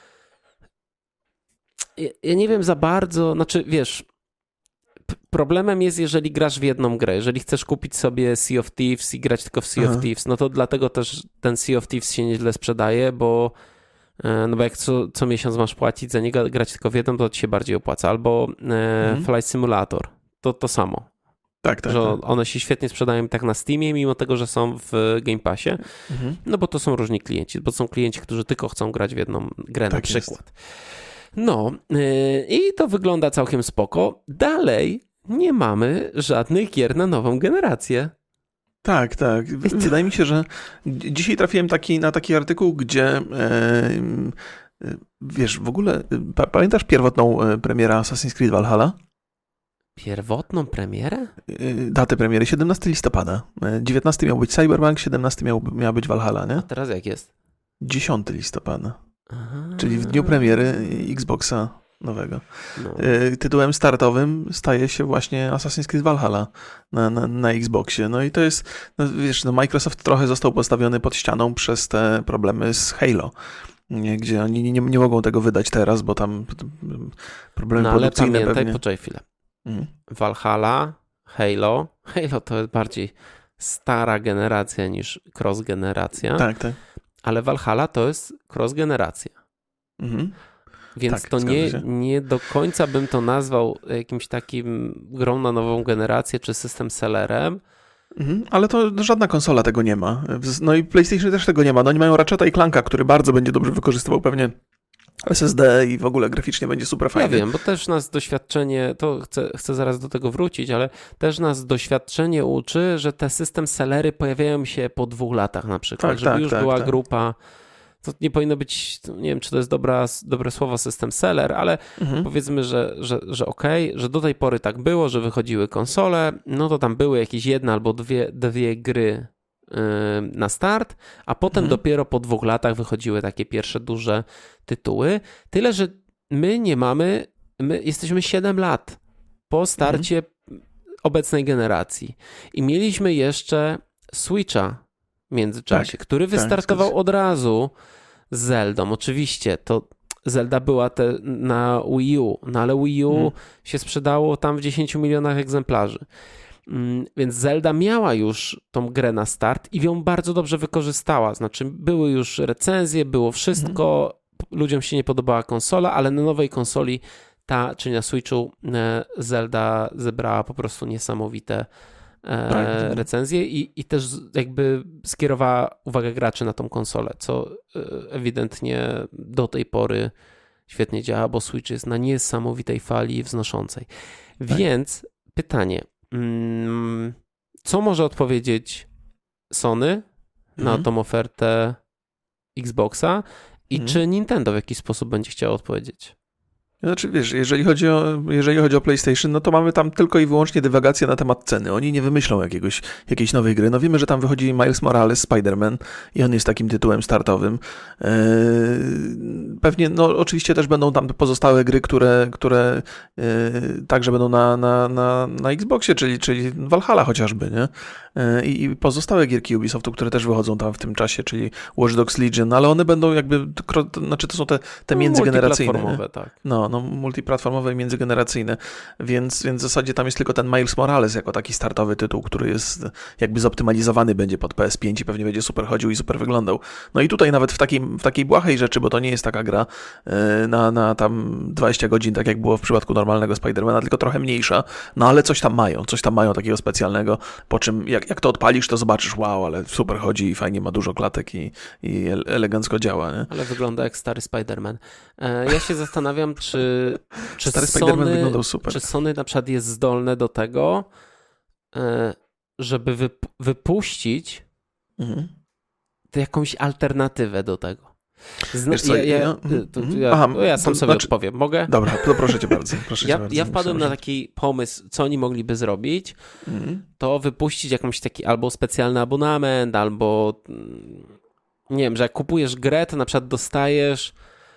ja nie wiem za bardzo, znaczy wiesz, problemem jest, jeżeli grasz w jedną grę. Jeżeli chcesz kupić sobie Sea of Thieves i grać tylko w Sea of Thieves, no to dlatego też ten Sea of Thieves się nieźle sprzedaje, bo jak co miesiąc masz płacić za niego, grać tylko w jedną, to ci się bardziej opłaca. Albo Flight Simulator, to samo. Tak. Że one się świetnie sprzedają tak na Steamie, mimo tego, że są w Game Passie, no bo to są różni klienci, bo są klienci, którzy tylko chcą grać w jedną grę na przykład. Jest. No i to wygląda całkiem spoko. Dalej nie mamy żadnych gier na nową generację. Tak. Wydaje mi się, że dzisiaj trafiłem na taki artykuł, gdzie wiesz, w ogóle pamiętasz pierwotną premierę Assassin's Creed Valhalla? Pierwotną premierę? Datę premiery 17 listopada. 19 miał być Cyberpunk, 17 miała być Valhalla, nie? A teraz jak jest? 10 listopada. Aha. Czyli w dniu premiery Xboxa nowego. No. Tytułem startowym staje się właśnie Assassin's Creed Valhalla na Xboxie. No i to jest, wiesz, Microsoft trochę został postawiony pod ścianą przez te problemy z Halo, gdzie oni nie mogą tego wydać teraz, bo tam problemy produkcyjne ale pamiętaj, pewnie. Poczekaj chwilę. Valhalla, Halo to jest bardziej stara generacja niż cross-generacja. Tak. Ale Valhalla to jest cross-generacja. Więc tak, to nie do końca bym to nazwał jakimś takim grą na nową generację czy system sellerem. Ale to żadna konsola tego nie ma. No i PlayStation też tego nie ma. No oni mają Ratcheta i Clanka, który bardzo będzie dobrze wykorzystywał pewnie SSD i w ogóle graficznie będzie super fajny. Ja wiem, bo też nas doświadczenie, to chcę zaraz do tego wrócić, ale też nas doświadczenie uczy, że te system sellery pojawiają się po 2 latach na przykład, żeby już była grupa. To nie powinno być, nie wiem, czy to jest dobre słowo system seller, ale powiedzmy, że okej, że do tej pory tak było, że wychodziły konsole, no to tam były jakieś 1 albo dwie gry na start, a potem dopiero po 2 latach wychodziły takie pierwsze duże tytuły. Tyle, że my jesteśmy 7 lat po starcie obecnej generacji i mieliśmy jeszcze Switcha w międzyczasie, który wystartował od razu z Zeldą. Oczywiście to Zelda była na Wii U, no ale Wii U się sprzedało tam w 10 milionach egzemplarzy. Więc Zelda miała już tą grę na start i ją bardzo dobrze wykorzystała. Znaczy były już recenzje, było wszystko, ludziom się nie podobała konsola, ale na nowej konsoli, czyli na Switchu, Zelda zebrała po prostu niesamowite recenzje i też jakby skierowała uwagę graczy na tą konsolę, co ewidentnie do tej pory świetnie działa, bo Switch jest na niesamowitej fali wznoszącej. Więc pytanie, co może odpowiedzieć Sony na tą ofertę Xboxa i czy Nintendo w jakiś sposób będzie chciało odpowiedzieć? Znaczy, wiesz, jeżeli chodzi o PlayStation, no to mamy tam tylko i wyłącznie dywagację na temat ceny. Oni nie wymyślą jakiejś nowej gry. No wiemy, że tam wychodzi Miles Morales, Spider-Man i on jest takim tytułem startowym. Pewnie, no oczywiście też będą tam pozostałe gry, które także będą na Xboxie, czyli Valhalla chociażby, nie? I pozostałe gierki Ubisoftu, które też wychodzą tam w tym czasie, czyli Watch Dogs Legion, ale one będą jakby, znaczy to są te międzygeneracyjne. Multiplatformowe, tak. No, multiplatformowe i międzygeneracyjne, więc w zasadzie tam jest tylko ten Miles Morales jako taki startowy tytuł, który jest jakby zoptymalizowany będzie pod PS5 i pewnie będzie super chodził i super wyglądał. No i tutaj nawet w takiej błahej rzeczy, bo to nie jest taka gra na tam 20 godzin, tak jak było w przypadku normalnego Spidermana, tylko trochę mniejsza, no ale coś tam mają takiego specjalnego, po czym jak to odpalisz, to zobaczysz, wow, ale super chodzi i fajnie ma dużo klatek i elegancko działa, nie? Ale wygląda jak stary Spider-Man. Ja się zastanawiam, czy stary Spider-Man wyglądał super. Czy Sony na przykład jest zdolne do tego, żeby wypuścić jakąś alternatywę do tego. Ja sam sobie odpowiem. Mogę? Dobra, to proszę cię bardzo. Ja wpadłem na taki pomysł, co oni mogliby zrobić, to wypuścić jakąś taki albo specjalny abonament, albo nie wiem, że jak kupujesz grę, to na przykład dostajesz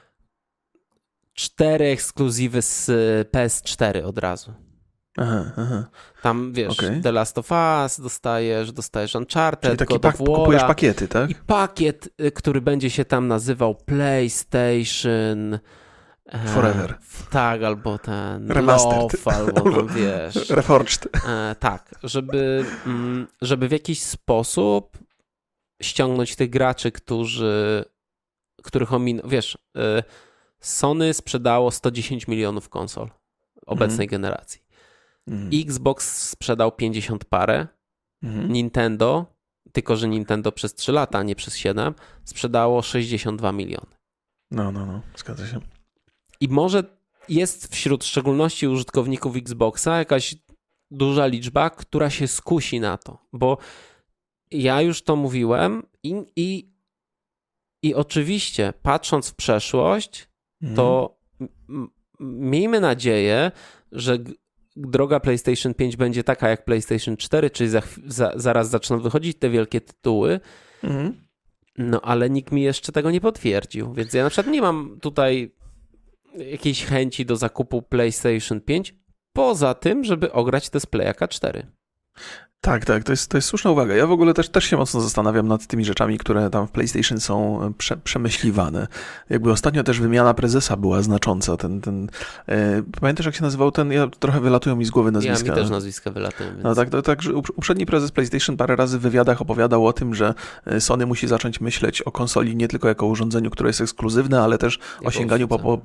4 ekskluzywy z PS4 od razu. Aha. Tam wiesz, The Last of Us dostajesz Uncharted, czyli kupujesz pakiety, tak? I pakiet, który będzie się tam nazywał PlayStation Forever. Tak, albo ten Remastered. Love, albo tam wiesz. Reforged. Tak, żeby w jakiś sposób ściągnąć tych graczy, których ominął, wiesz, Sony sprzedało 110 milionów konsol obecnej generacji. Xbox sprzedał 50 parę. Nintendo, tylko że Nintendo przez 3 lata, a nie przez 7, sprzedało 62 miliony. No, zgadza się. I może jest wśród szczególności użytkowników Xboxa jakaś duża liczba, która się skusi na to, bo ja już to mówiłem i oczywiście patrząc w przeszłość, to miejmy nadzieję, że droga PlayStation 5 będzie taka jak PlayStation 4, czyli zaraz zaczną wychodzić te wielkie tytuły, no ale nikt mi jeszcze tego nie potwierdził, więc ja na przykład nie mam tutaj jakiejś chęci do zakupu PlayStation 5, poza tym, żeby ograć Displayaka 4. Tak, to jest słuszna uwaga. Ja w ogóle też się mocno zastanawiam nad tymi rzeczami, które tam w PlayStation są przemyśliwane. Jakby ostatnio też wymiana prezesa była znacząca. Pamiętasz, jak się nazywał ten? Trochę wylatują mi z głowy nazwiska. Ja mi też nazwiska wylatują. Więc... No tak, że uprzedni prezes PlayStation parę razy w wywiadach opowiadał o tym, że Sony musi zacząć myśleć o konsoli nie tylko jako urządzeniu, które jest ekskluzywne, ale też o sięganiu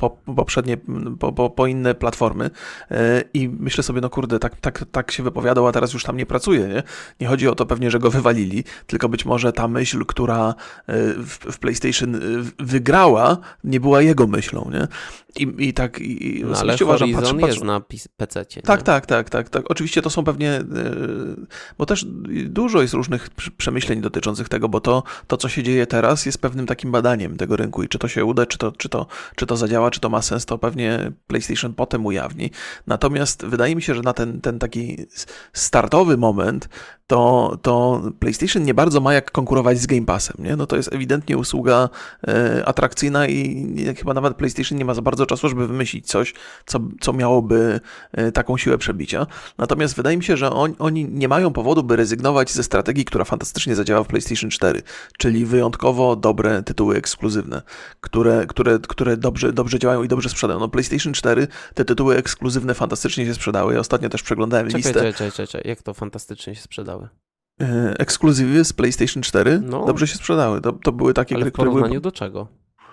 po inne platformy. I myślę sobie, no kurde, tak się wypowiadał, a teraz już tam nie pracuje. Nie chodzi o to pewnie, że go wywalili, tylko być może ta myśl, która w PlayStation wygrała, nie była jego myślą, nie? No, ale Horizon jest na PC-cie. Tak. Oczywiście to są pewnie, bo też dużo jest różnych przemyśleń dotyczących tego, bo to, co się dzieje teraz, jest pewnym takim badaniem tego rynku i czy to się uda, czy to zadziała, czy to ma sens, to pewnie PlayStation potem ujawni. Natomiast wydaje mi się, że na ten taki startowy moment to PlayStation nie bardzo ma jak konkurować z Game Passem, nie? No to jest ewidentnie usługa atrakcyjna i chyba nawet PlayStation nie ma za bardzo czasu, żeby wymyślić coś, co miałoby taką siłę przebicia. Natomiast wydaje mi się, że oni nie mają powodu, by rezygnować ze strategii, która fantastycznie zadziała w PlayStation 4, czyli wyjątkowo dobre tytuły ekskluzywne, które dobrze działają i dobrze sprzedają. No PlayStation 4 te tytuły ekskluzywne fantastycznie się sprzedały. Ja ostatnio też przeglądałem listę. Czekaj. Jak to fantastycznie się sprzedały? Ekskluzywy z PlayStation 4 dobrze się sprzedały. To były takie gry, które były... w porównaniu do czego?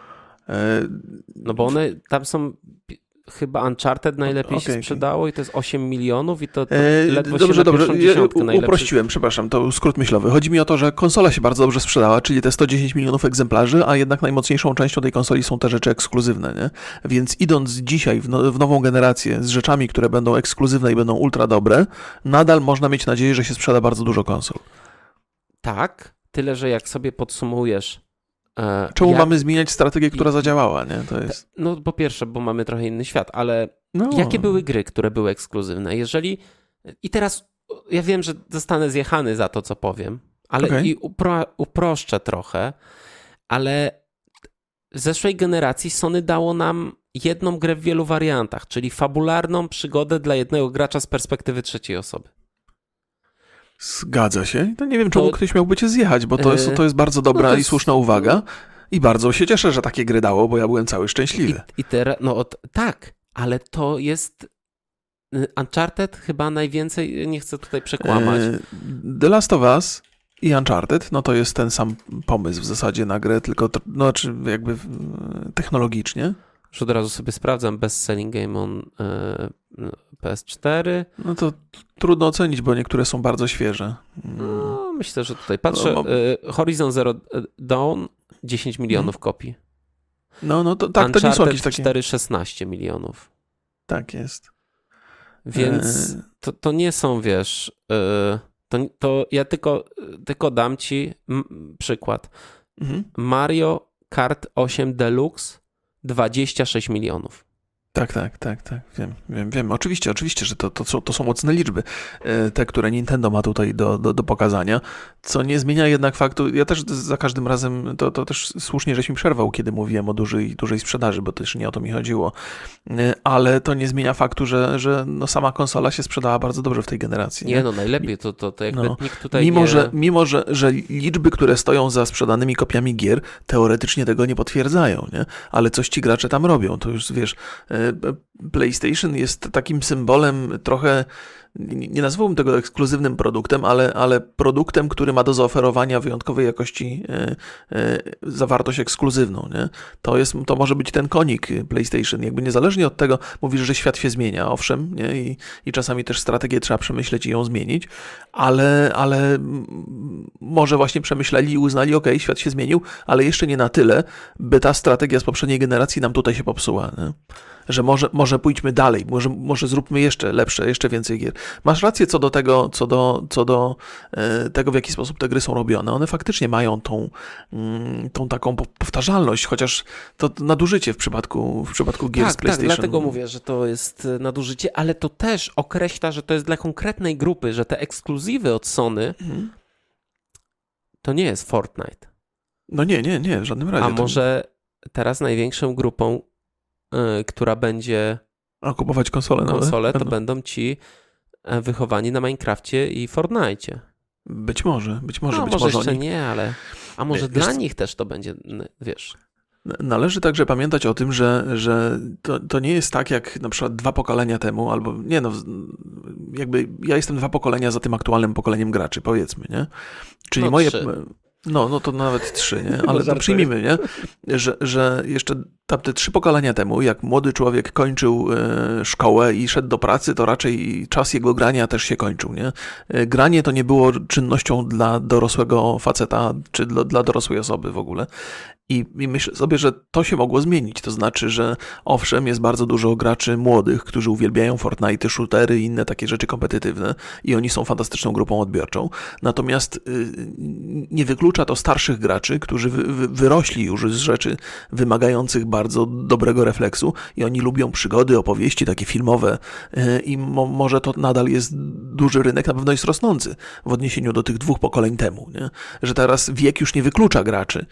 No bo one tam są... Chyba Uncharted najlepiej się sprzedało i to jest 8 milionów i to ledwo się na pierwszą dziesiątkę najlepszych. Uprościłem, przepraszam, to skrót myślowy. Chodzi mi o to, że konsola się bardzo dobrze sprzedała, czyli te 110 milionów egzemplarzy, a jednak najmocniejszą częścią tej konsoli są te rzeczy ekskluzywne, nie? Więc idąc dzisiaj w nową generację z rzeczami, które będą ekskluzywne i będą ultra dobre, nadal można mieć nadzieję, że się sprzeda bardzo dużo konsol. Tak, tyle, że jak sobie podsumujesz czemu mamy zmieniać strategię, która zadziałała, nie? To jest... No po pierwsze, bo mamy trochę inny świat, ale jakie były gry, które były ekskluzywne? I teraz ja wiem, że zostanę zjechany za to, co powiem, ale i uproszczę trochę, ale w zeszłej generacji Sony dało nam jedną grę w wielu wariantach, czyli fabularną przygodę dla jednego gracza z perspektywy trzeciej osoby. Zgadza się. To nie wiem, czemu ktoś miałby cię zjechać, bo to jest bardzo dobra i słuszna uwaga. I bardzo się cieszę, że takie gry dało, bo ja byłem cały szczęśliwy. Tak, ale to jest Uncharted chyba najwięcej, nie chcę tutaj przekłamać. The Last of Us i Uncharted, no to jest ten sam pomysł w zasadzie na grę, tylko jakby technologicznie. Już od razu sobie sprawdzam best-selling game on PS4. No to trudno ocenić, bo niektóre są bardzo świeże. No, myślę, że tutaj patrzę. Horizon Zero Dawn 10 milionów kopii. No to tak, to nie są jakieś takie... 4, 16 milionów. Tak jest. Więc to nie są, wiesz... To ja tylko dam ci przykład. Mario Kart 8 Deluxe 26 milionów. Tak. Wiem. Oczywiście, że to są mocne liczby, te, które Nintendo ma tutaj do pokazania, co nie zmienia jednak faktu, ja też za każdym razem, to też słusznie, żeś mi przerwał, kiedy mówiłem o dużej sprzedaży, bo też nie o to mi chodziło, ale to nie zmienia faktu, że sama konsola się sprzedała bardzo dobrze w tej generacji. Nie, najlepiej, to jakby nikt tutaj Mimo, że liczby, które stoją za sprzedanymi kopiami gier, teoretycznie tego nie potwierdzają, nie? Ale coś ci gracze tam robią, to już wiesz... PlayStation jest takim symbolem trochę, nie nazwałbym tego ekskluzywnym produktem, ale produktem, który ma do zaoferowania wyjątkowej jakości zawartość ekskluzywną, nie? To może być ten konik PlayStation, jakby niezależnie od tego, mówisz, że świat się zmienia, owszem, nie? I czasami też strategię trzeba przemyśleć i ją zmienić, ale może właśnie przemyśleli i uznali, okej, świat się zmienił, ale jeszcze nie na tyle, by ta strategia z poprzedniej generacji nam tutaj się popsuła, nie? Że może pójdźmy dalej, może zróbmy jeszcze lepsze, jeszcze więcej gier. Masz rację co do tego, w jaki sposób te gry są robione. One faktycznie mają tą taką powtarzalność, chociaż to nadużycie w przypadku gier z PlayStation. Tak, dlatego mówię, że to jest nadużycie, ale to też określa, że to jest dla konkretnej grupy, że te ekskluzywy od Sony to nie jest Fortnite. No nie, w żadnym razie. A może teraz największą grupą, która będzie kupować konsole, to będą ci wychowani na Minecrafcie i Fortnite. Być może. Może jeszcze nie, ale... A może dla nich też to będzie, wiesz... Należy także pamiętać o tym, że to nie jest tak jak na przykład 2 pokolenia temu, albo nie no, jakby ja jestem 2 pokolenia za tym aktualnym pokoleniem graczy, powiedzmy, nie? Czyli moje... 3. No to nawet 3, nie? Ale to przyjmijmy, nie? Że jeszcze tamte 3 pokolenia temu, jak młody człowiek kończył szkołę i szedł do pracy, to raczej czas jego grania też się kończył, nie? Granie to nie było czynnością dla dorosłego faceta, czy dla dorosłej osoby w ogóle. I myślę sobie, że to się mogło zmienić. To znaczy, że owszem, jest bardzo dużo graczy młodych, którzy uwielbiają Fortnite, shootery i inne takie rzeczy kompetytywne i oni są fantastyczną grupą odbiorczą. Natomiast nie wyklucza to starszych graczy, którzy wyrośli już z rzeczy wymagających bardzo dobrego refleksu i oni lubią przygody, opowieści takie filmowe i może to nadal jest duży rynek, na pewno jest rosnący w odniesieniu do tych 2 pokoleń temu, nie? Że teraz wiek już nie wyklucza graczy.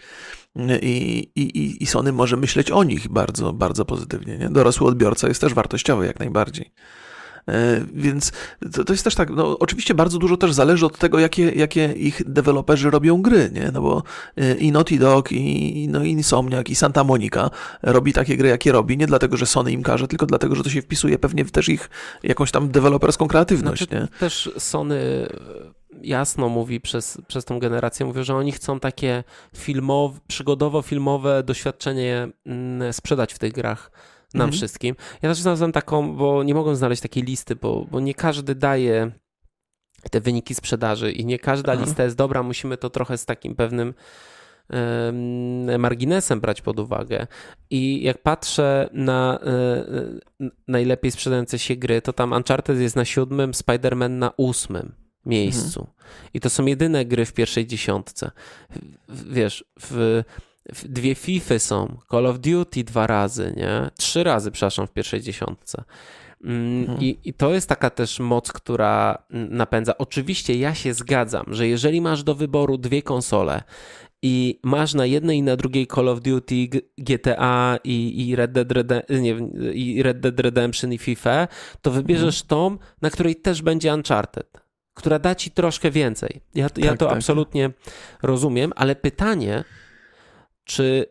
I Sony może myśleć o nich bardzo, bardzo pozytywnie. Nie? Dorosły odbiorca jest też wartościowy jak najbardziej. Więc to jest też tak, no oczywiście bardzo dużo też zależy od tego, jakie ich deweloperzy robią gry, nie? No bo i Naughty Dog, i Insomniac, i Santa Monica robi takie gry, jakie robi, nie dlatego, że Sony im każe, tylko dlatego, że to się wpisuje pewnie w też ich jakąś tam deweloperską kreatywność. Znaczy, nie? Też Sony jasno mówi przez tą generację, mówi, że oni chcą takie przygodowo-filmowe doświadczenie sprzedać w tych grach nam wszystkim. Ja też znalazłem taką, bo nie mogłem znaleźć takiej listy, bo nie każdy daje te wyniki sprzedaży i nie każda lista jest dobra, musimy to trochę z takim pewnym marginesem brać pod uwagę. I jak patrzę na najlepiej sprzedające się gry, to tam Uncharted jest na 7, Spider-Man na 8 miejscu. I to są jedyne gry w pierwszej 10. Wiesz, dwie FIFA są, Call of Duty 2 razy, nie? 3 razy, przepraszam, w pierwszej 10. I to jest taka też moc, która napędza. Oczywiście ja się zgadzam, że jeżeli masz do wyboru 2 konsole i masz na jednej i na drugiej Call of Duty, GTA i Red Dead Redemption i FIFA, to wybierzesz tą, na której też będzie Uncharted, która da ci troszkę więcej. Ja to absolutnie rozumiem, ale pytanie, czy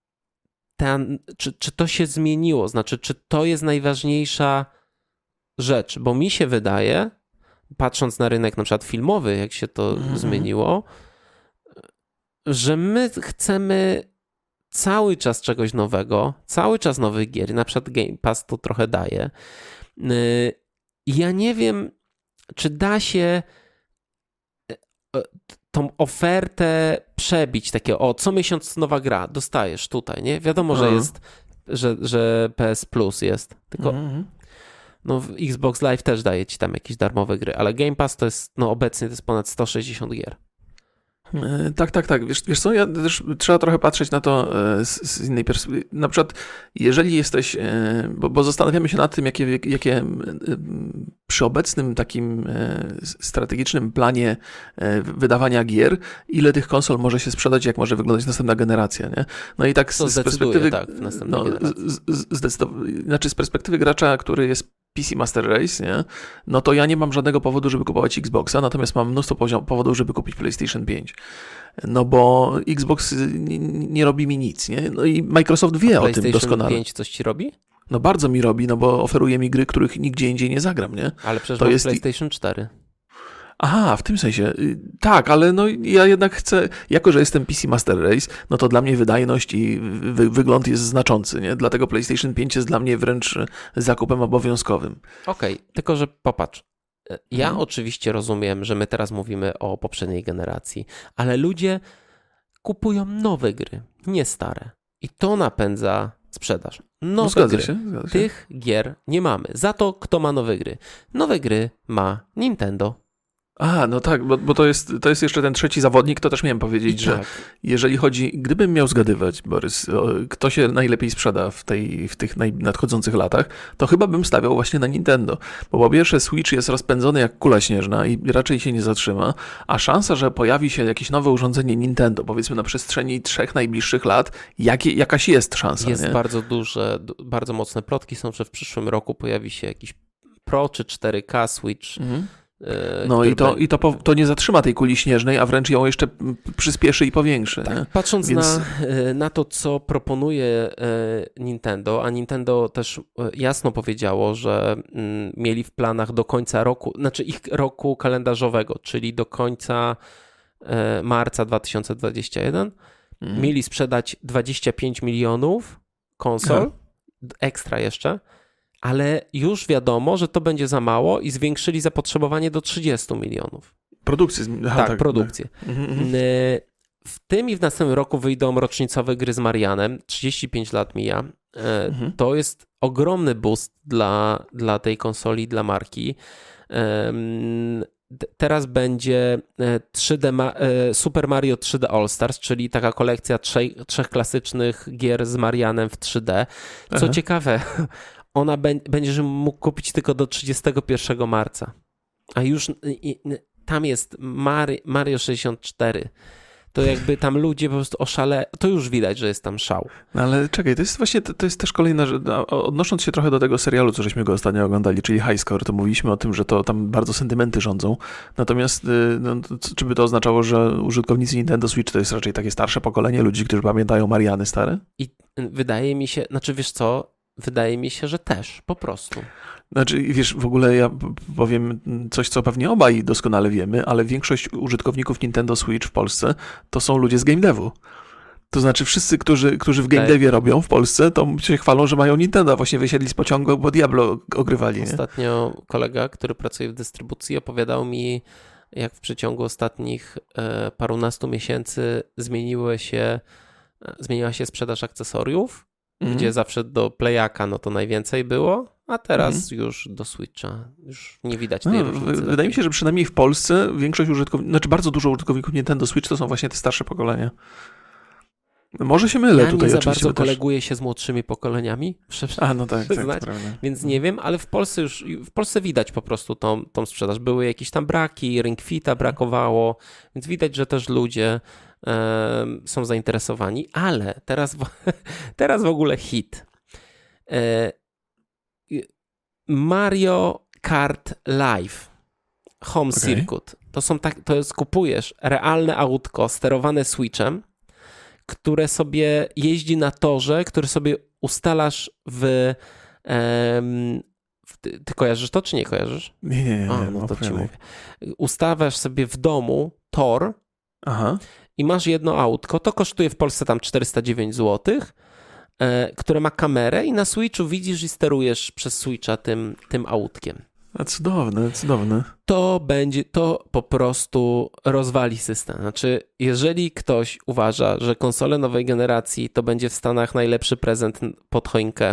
to się zmieniło? Znaczy, czy to jest najważniejsza rzecz? Bo mi się wydaje, patrząc na rynek na przykład filmowy, jak się to zmieniło, że my chcemy cały czas czegoś nowego, cały czas nowych gier. Na przykład Game Pass to trochę daje. Ja nie wiem, czy da się tą ofertę przebić, takie co miesiąc nowa gra, dostajesz tutaj, nie? Wiadomo, że jest, że PS Plus jest, tylko no Xbox Live też daje ci tam jakieś darmowe gry, ale Game Pass to jest, no obecnie to jest ponad 160 gier. Tak. Wiesz co, ja też trzeba trochę patrzeć na to z innej perspektywy. Na przykład, jeżeli jesteś, bo zastanawiamy się nad tym, jakie przy obecnym takim strategicznym planie wydawania gier, ile tych konsol może się sprzedać, jak może wyglądać następna generacja, nie? No i tak z perspektywy, w następnej generacji. Znaczy z perspektywy gracza, który jest PC Master Race, nie? No to ja nie mam żadnego powodu, żeby kupować Xboxa, natomiast mam mnóstwo powodów, żeby kupić PlayStation 5. No bo Xbox nie robi mi nic, nie? No i Microsoft wie o tym doskonale. PlayStation 5 coś ci robi? No bardzo mi robi, no bo oferuje mi gry, których nigdzie indziej nie zagram, nie? Ale przecież to jest PlayStation 4. Aha, w tym sensie. Tak, ale no ja jednak chcę, jako że jestem PC Master Race, no to dla mnie wydajność i wygląd jest znaczący, nie? Dlatego PlayStation 5 jest dla mnie wręcz zakupem obowiązkowym. Okej, tylko że popatrz. Ja oczywiście rozumiem, że my teraz mówimy o poprzedniej generacji, ale ludzie kupują nowe gry, nie stare. I to napędza sprzedaż. Nowe gry. Zgadza się. Tych gier nie mamy. Za to kto ma nowe gry? Nowe gry ma Nintendo. No tak, bo to jest jeszcze ten trzeci zawodnik, to też miałem powiedzieć, że jeżeli chodzi, gdybym miał zgadywać, Borys, kto się najlepiej sprzeda w tych nadchodzących latach, to chyba bym stawiał właśnie na Nintendo, bo po pierwsze Switch jest rozpędzony jak kula śnieżna i raczej się nie zatrzyma, a szansa, że pojawi się jakieś nowe urządzenie Nintendo, powiedzmy na przestrzeni 3 najbliższych lat, jakaś jest szansa. Jest nie? bardzo duże, bardzo mocne plotki są, że w przyszłym roku pojawi się jakiś Pro czy 4K Switch. No i to nie zatrzyma tej kuli śnieżnej, a wręcz ją jeszcze przyspieszy i powiększy. Tak, nie? patrząc na to, co proponuje Nintendo, a Nintendo też jasno powiedziało, że mieli w planach do końca roku, znaczy ich roku kalendarzowego, czyli do końca marca 2021, mieli sprzedać 25 milionów konsol, ekstra jeszcze, ale już wiadomo, że to będzie za mało i zwiększyli zapotrzebowanie do 30 milionów. Produkcję. Tak, produkcję. W tym i w następnym roku wyjdą rocznicowe gry z Marianem. 35 lat mija. To jest ogromny boost dla tej konsoli, dla marki. Teraz będzie Super Mario 3D All Stars, czyli taka kolekcja trzech klasycznych gier z Marianem w 3D. Co ciekawe, ona będziesz mógł kupić tylko do 31 marca. A już tam jest Mario 64. To jakby tam ludzie po prostu to już widać, że jest tam szał. No ale czekaj, to jest też kolejna rzecz. Odnosząc się trochę do tego serialu, co żeśmy go ostatnio oglądali, czyli High Score, to mówiliśmy o tym, że to tam bardzo sentymenty rządzą. Natomiast czy by to oznaczało, że użytkownicy Nintendo Switch to jest raczej takie starsze pokolenie ludzi, którzy pamiętają Mariany stare? I wydaje mi się, wiesz co, wydaje mi się, że też, po prostu. Znaczy, wiesz, w ogóle ja powiem coś, co pewnie obaj doskonale wiemy, ale większość użytkowników Nintendo Switch w Polsce to są ludzie z game devu. To znaczy wszyscy, którzy w game devie robią w Polsce, to się chwalą, że mają Nintendo, a właśnie wysiedli z pociągu, bo Diablo ogrywali. Ostatnio kolega, który pracuje w dystrybucji, opowiadał mi, jak w przeciągu ostatnich parunastu miesięcy zmieniła się sprzedaż akcesoriów, gdzie zawsze do Playaka no to najwięcej było, a teraz już do Switcha już nie widać tej różnicy. Wydaje mi się, że przynajmniej w Polsce większość użytkowników, znaczy bardzo dużo użytkowników Nintendo Switch to są właśnie te starsze pokolenia. Może się mylę tutaj nie oczywiście. Ja za bardzo koleguję się z młodszymi pokoleniami. No tak, więc nie wiem, ale w Polsce widać po prostu tą sprzedaż. Były jakieś tam braki, Ring Fita brakowało, więc widać, że też ludzie są zainteresowani, ale teraz w ogóle hit. Mario Kart Live Home Circuit. Kupujesz realne autko sterowane Switchem, które sobie jeździ na torze, który sobie ustalasz ty kojarzysz to, czy nie kojarzysz? Nie. No to ci mówię. Ustawiasz sobie w domu tor i masz jedno autko. To kosztuje w Polsce tam 409 zł, które ma kamerę i na Switchu widzisz i sterujesz przez Switcha tym autkiem. A cudowne. To po prostu rozwali system. Znaczy, jeżeli ktoś uważa, że konsole nowej generacji to będzie w Stanach najlepszy prezent pod choinkę,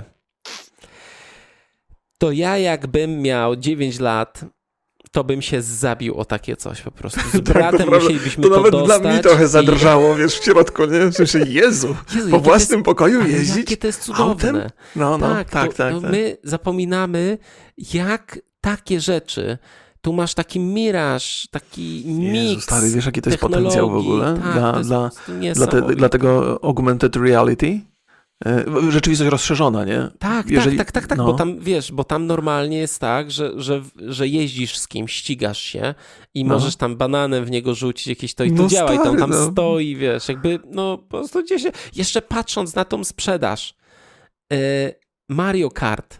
to ja jakbym miał 9 lat, to bym się zabił o takie coś po prostu. Z bratem musielibyśmy to dostać. To nawet dla mnie trochę zadrżało, wiesz, w środku, nie? W sensie, Jezu, po własnym pokoju jeździć? Jakie to jest cudowne. Tak. My zapominamy, jak takie rzeczy. Tu masz taki miraż, taki mix. Jezu, stary, wiesz, jaki to jest potencjał w ogóle dla tego augmented reality? Rzeczywistość rozszerzona, nie? Tak, bo tam, wiesz, bo tam normalnie jest tak, że jeździsz z kimś, ścigasz się i możesz tam bananem w niego rzucić jakieś to i to działa stary, i tam stoi, wiesz, jakby, po prostu gdzieś jeszcze patrząc na tą sprzedaż Mario Kart,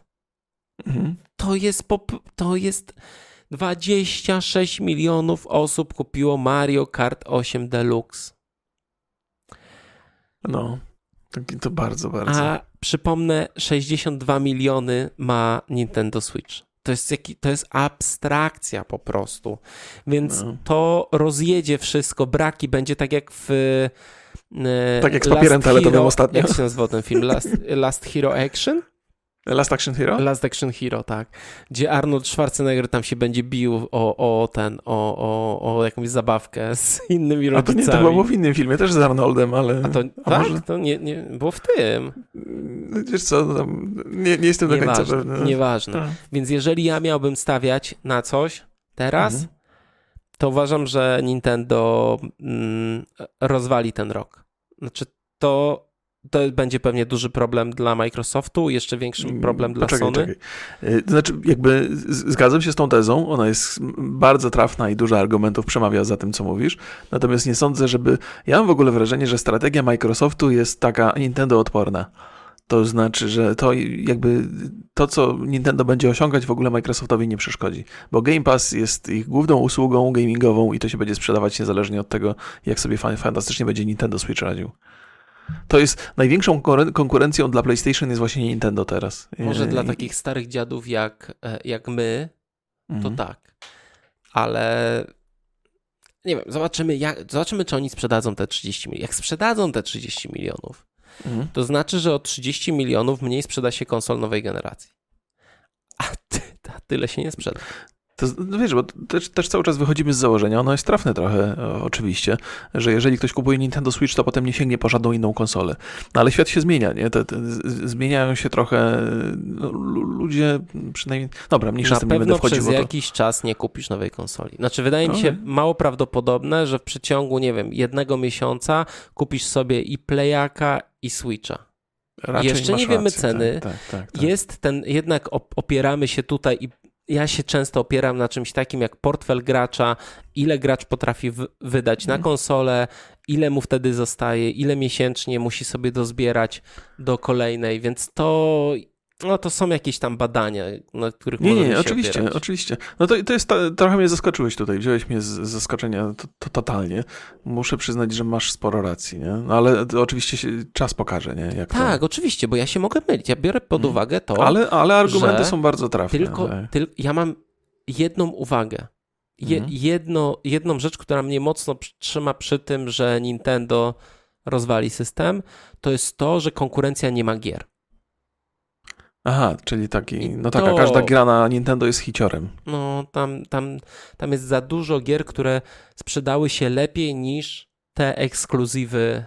to jest 26 milionów osób kupiło Mario Kart 8 Deluxe. To bardzo, bardzo. A przypomnę, 62 miliony ma Nintendo Switch. To jest abstrakcja po prostu. Więc to rozjedzie wszystko. Braki będzie tak jak tak jak z papierem toaletowym ostatnio. Jak się nazywał ten film? Last Hero Action? Last Action Hero? Last Action Hero, tak. Gdzie Arnold Schwarzenegger tam się będzie bił o jakąś zabawkę z innymi rodzicami. A to było w innym filmie, też z Arnoldem, ale... Może? To nie było w tym. Wiesz co, nie jestem do końca pewny. Nieważne. Więc jeżeli ja miałbym stawiać na coś teraz, to uważam, że Nintendo rozwali ten rok. Znaczy to będzie pewnie duży problem dla Microsoftu, jeszcze większy problem dla Sony. To znaczy, jakby zgadzam się z tą tezą, ona jest bardzo trafna i dużo argumentów przemawia za tym, co mówisz, natomiast nie sądzę, ja mam w ogóle wrażenie, że strategia Microsoftu jest taka Nintendo odporna. To znaczy, że to, co Nintendo będzie osiągać, w ogóle Microsoftowi nie przeszkodzi, bo Game Pass jest ich główną usługą gamingową i to się będzie sprzedawać niezależnie od tego, jak sobie fantastycznie będzie Nintendo Switch radził. To jest największą konkurencją dla PlayStation jest właśnie Nintendo teraz. Może dla takich starych dziadów jak my, to tak. Ale nie wiem, zobaczymy, czy oni sprzedadzą te 30 milionów. Jak sprzedadzą te 30 milionów, to znaczy, że o 30 milionów mniej sprzeda się konsol nowej generacji. A tyle się nie sprzeda. No wiesz, bo też cały czas wychodzimy z założenia, ono jest trafne trochę oczywiście, że jeżeli ktoś kupuje Nintendo Switch, to potem nie sięgnie po żadną inną konsolę. No ale świat się zmienia, nie? Zmieniają się trochę ludzie, przynajmniej... Dobra, mniejsza z tym nie będę wchodził. Na pewno przez jakiś czas nie kupisz nowej konsoli. Znaczy wydaje mi się mało prawdopodobne, że w przeciągu, nie wiem, 1 miesiąca kupisz sobie i Playaka i Switcha. Raczej jeszcze nie wiemy ceny. Tak. Jest jednak opieramy się tutaj i ja się często opieram na czymś takim jak portfel gracza, ile gracz potrafi wydać na konsolę, ile mu wtedy zostaje, ile miesięcznie musi sobie dozbierać do kolejnej, więc to są jakieś tam badania, na których możemy się opierać. Oczywiście. No to jest, trochę mnie zaskoczyłeś tutaj, wziąłeś mnie z zaskoczenia to totalnie. Muszę przyznać, że masz sporo racji, nie? No ale to oczywiście czas pokaże, nie? Jak tak, oczywiście, bo ja się mogę mylić. Ja biorę pod uwagę to, ale argumenty są bardzo trafne. Ja mam jedną uwagę. Jedną rzecz, która mnie mocno trzyma przy tym, że Nintendo rozwali system, to jest to, że konkurencja nie ma gier. Aha, czyli każda gra na Nintendo jest hiciorem. No, tam jest za dużo gier, które sprzedały się lepiej niż te ekskluzywy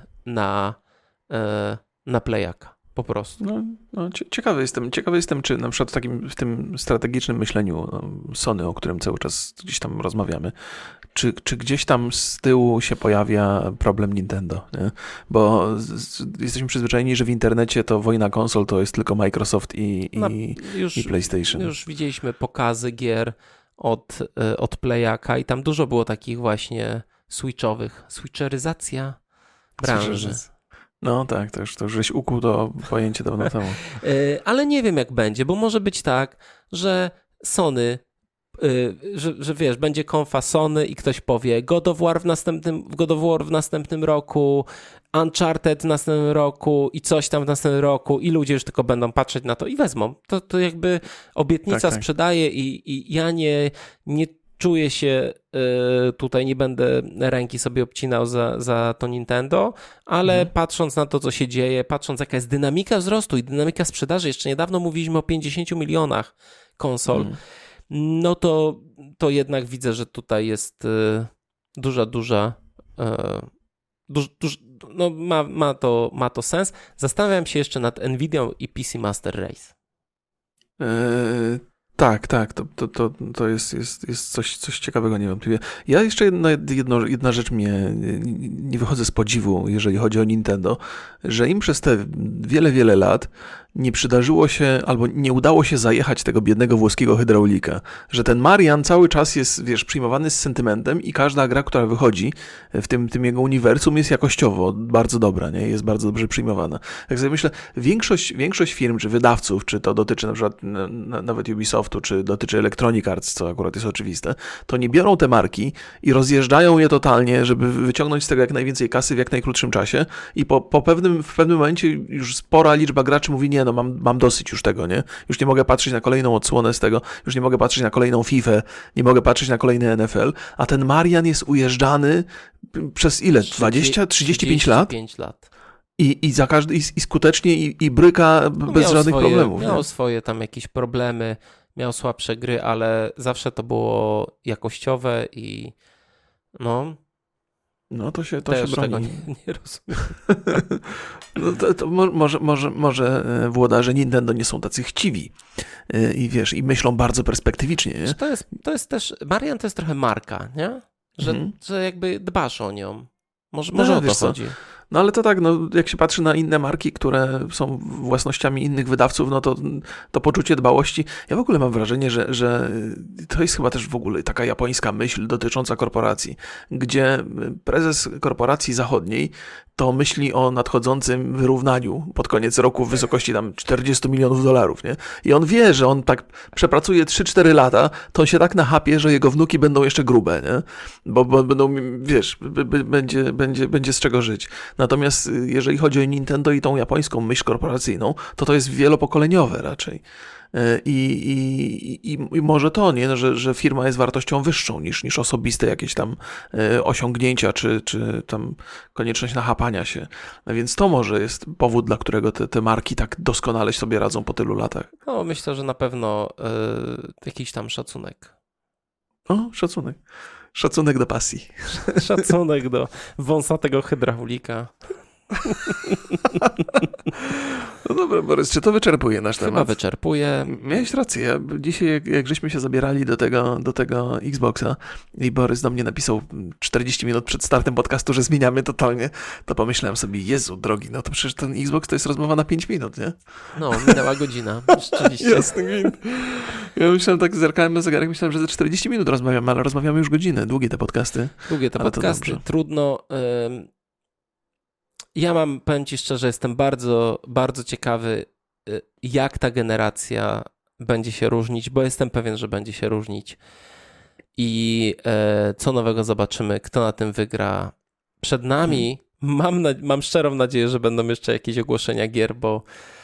na Playaka. Po prostu. No, ciekawy jestem, czy na przykład w tym strategicznym myśleniu Sony, o którym cały czas gdzieś tam rozmawiamy, czy gdzieś tam z tyłu się pojawia problem Nintendo, nie? Bo jesteśmy przyzwyczajeni, że w internecie to wojna konsol to jest tylko Microsoft i PlayStation. Już widzieliśmy pokazy gier od Playaka i tam dużo było takich właśnie switcheryzacja branży. No tak, to już żeś ukuł to pojęcie dawno temu. Ale nie wiem jak będzie, bo może być tak, że Sony, że wiesz, będzie konfa Sony i ktoś powie God of War w następnym roku, Uncharted w następnym roku i coś tam w następnym roku i ludzie już tylko będą patrzeć na to i wezmą. To jakby obietnica sprzedaje i ja nie czuję się tutaj, nie będę ręki sobie obcinał za to Nintendo, ale patrząc na to, co się dzieje, patrząc jaka jest dynamika wzrostu i dynamika sprzedaży, jeszcze niedawno mówiliśmy o 50 milionach konsol, no to jednak widzę, że tutaj jest ma to sens. Zastanawiam się jeszcze nad Nvidią i PC Master Race. Tak, to jest coś ciekawego niewątpliwie. Ja jeszcze jedna rzecz nie wychodzę z podziwu, jeżeli chodzi o Nintendo, że im przez te wiele lat nie przydarzyło się, albo nie udało się zajechać tego biednego włoskiego hydraulika, że ten Marian cały czas jest, wiesz, przyjmowany z sentymentem i każda gra, która wychodzi w tym jego uniwersum jest jakościowo bardzo dobra, nie? Jest bardzo dobrze przyjmowana. Jak sobie myślę, większość firm, czy wydawców, czy to dotyczy na przykład nawet Ubisoftu, czy dotyczy Electronic Arts, co akurat jest oczywiste, to nie biorą te marki i rozjeżdżają je totalnie, żeby wyciągnąć z tego jak najwięcej kasy w jak najkrótszym czasie i w pewnym momencie już spora liczba graczy mówi, nie, no mam dosyć już tego, nie? Już nie mogę patrzeć na kolejną odsłonę z tego, już nie mogę patrzeć na kolejną FIFA, nie mogę patrzeć na kolejny NFL, a ten Marian jest ujeżdżany przez ile? 20, 35 lat? 35 lat. I skutecznie i bryka bez żadnych problemów. Miał swoje tam jakieś problemy, miał słabsze gry, ale zawsze to było jakościowe i no to się broni. Tego nie rozumiem. No to może włodarze Nintendo nie są tacy chciwi i wiesz, i myślą bardzo perspektywicznie. Nie? To jest też, Marian to jest trochę marka, nie? Że jakby dbasz o nią. Może o to chodzi. No ale to tak, no jak się patrzy na inne marki, które są własnościami innych wydawców, no to poczucie dbałości. Ja w ogóle mam wrażenie, że to jest chyba też w ogóle taka japońska myśl dotycząca korporacji, gdzie prezes korporacji zachodniej to myśli o nadchodzącym wyrównaniu pod koniec roku w wysokości tam $40 milionów, nie? I on wie, że on tak przepracuje 3-4 lata, to on się tak nachapie, że jego wnuki będą jeszcze grube, nie? Bo będą, wiesz, będzie z czego żyć. Natomiast jeżeli chodzi o Nintendo i tą japońską myśl korporacyjną, to jest wielopokoleniowe raczej. I może to, nie? No, że firma jest wartością wyższą niż osobiste jakieś tam osiągnięcia, czy tam konieczność nachapania się. Więc to może jest powód, dla którego te marki tak doskonale sobie radzą po tylu latach. No, myślę, że na pewno jakiś tam szacunek. O, szacunek. Szacunek do pasji. Szacunek do wąsatego hydraulika. No dobra, Borys, czy to wyczerpuje nasz temat? Chyba wyczerpuje. Miałeś rację. Dzisiaj, jak żeśmy się zabierali do tego Xboxa i Borys do mnie napisał 40 minut przed startem podcastu, że zmieniamy totalnie, to pomyślałem sobie, Jezu drogi, no to przecież ten Xbox to jest rozmowa na 5 minut, nie? No, minęła godzina, rzeczywiście. Jasny gwint. Ja myślałem, tak zerkałem na zegarek, myślałem, że za 40 minut rozmawiamy, ale rozmawiamy już godzinę. Długie te podcasty. Trudno. Powiem ci szczerze, jestem bardzo, bardzo ciekawy, jak ta generacja będzie się różnić, bo jestem pewien, że będzie się różnić i co nowego zobaczymy, kto na tym wygra. Przed nami mam szczerą nadzieję, że będą jeszcze jakieś ogłoszenia gier, bo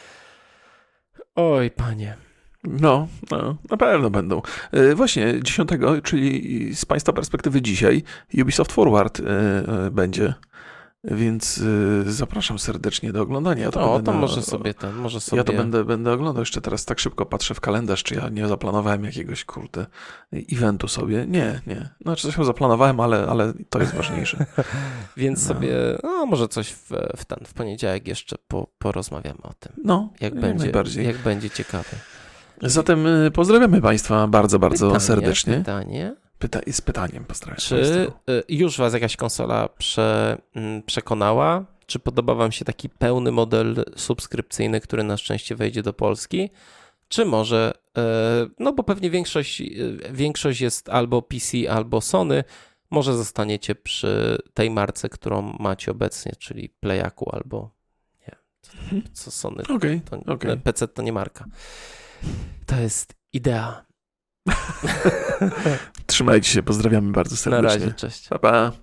oj panie. No, na pewno będą. Właśnie 10, czyli z Państwa perspektywy dzisiaj, Ubisoft Forward będzie. Więc zapraszam serdecznie do oglądania. Może sobie. Ja to będę oglądał. Jeszcze teraz tak szybko patrzę w kalendarz, czy ja nie zaplanowałem jakiegoś, eventu sobie. Nie. Znaczy coś zaplanowałem, ale to jest ważniejsze. Więc sobie, może coś w poniedziałek jeszcze porozmawiamy o tym. Jak będzie ciekawe. Zatem pozdrawiamy Państwa bardzo, bardzo serdecznie. Pytanie. Z pytaniem pozdrawiam. Czy już was jakaś konsola przekonała? Czy podoba wam się taki pełny model subskrypcyjny, który na szczęście wejdzie do Polski? Czy może, no bo pewnie większość jest albo PC, albo Sony, może zostaniecie przy tej marce, którą macie obecnie, czyli Playaku albo nie, co Sony. Okay. PC to nie marka. To jest idea. Trzymajcie się, pozdrawiamy bardzo serdecznie. Na razie, cześć. Pa, pa.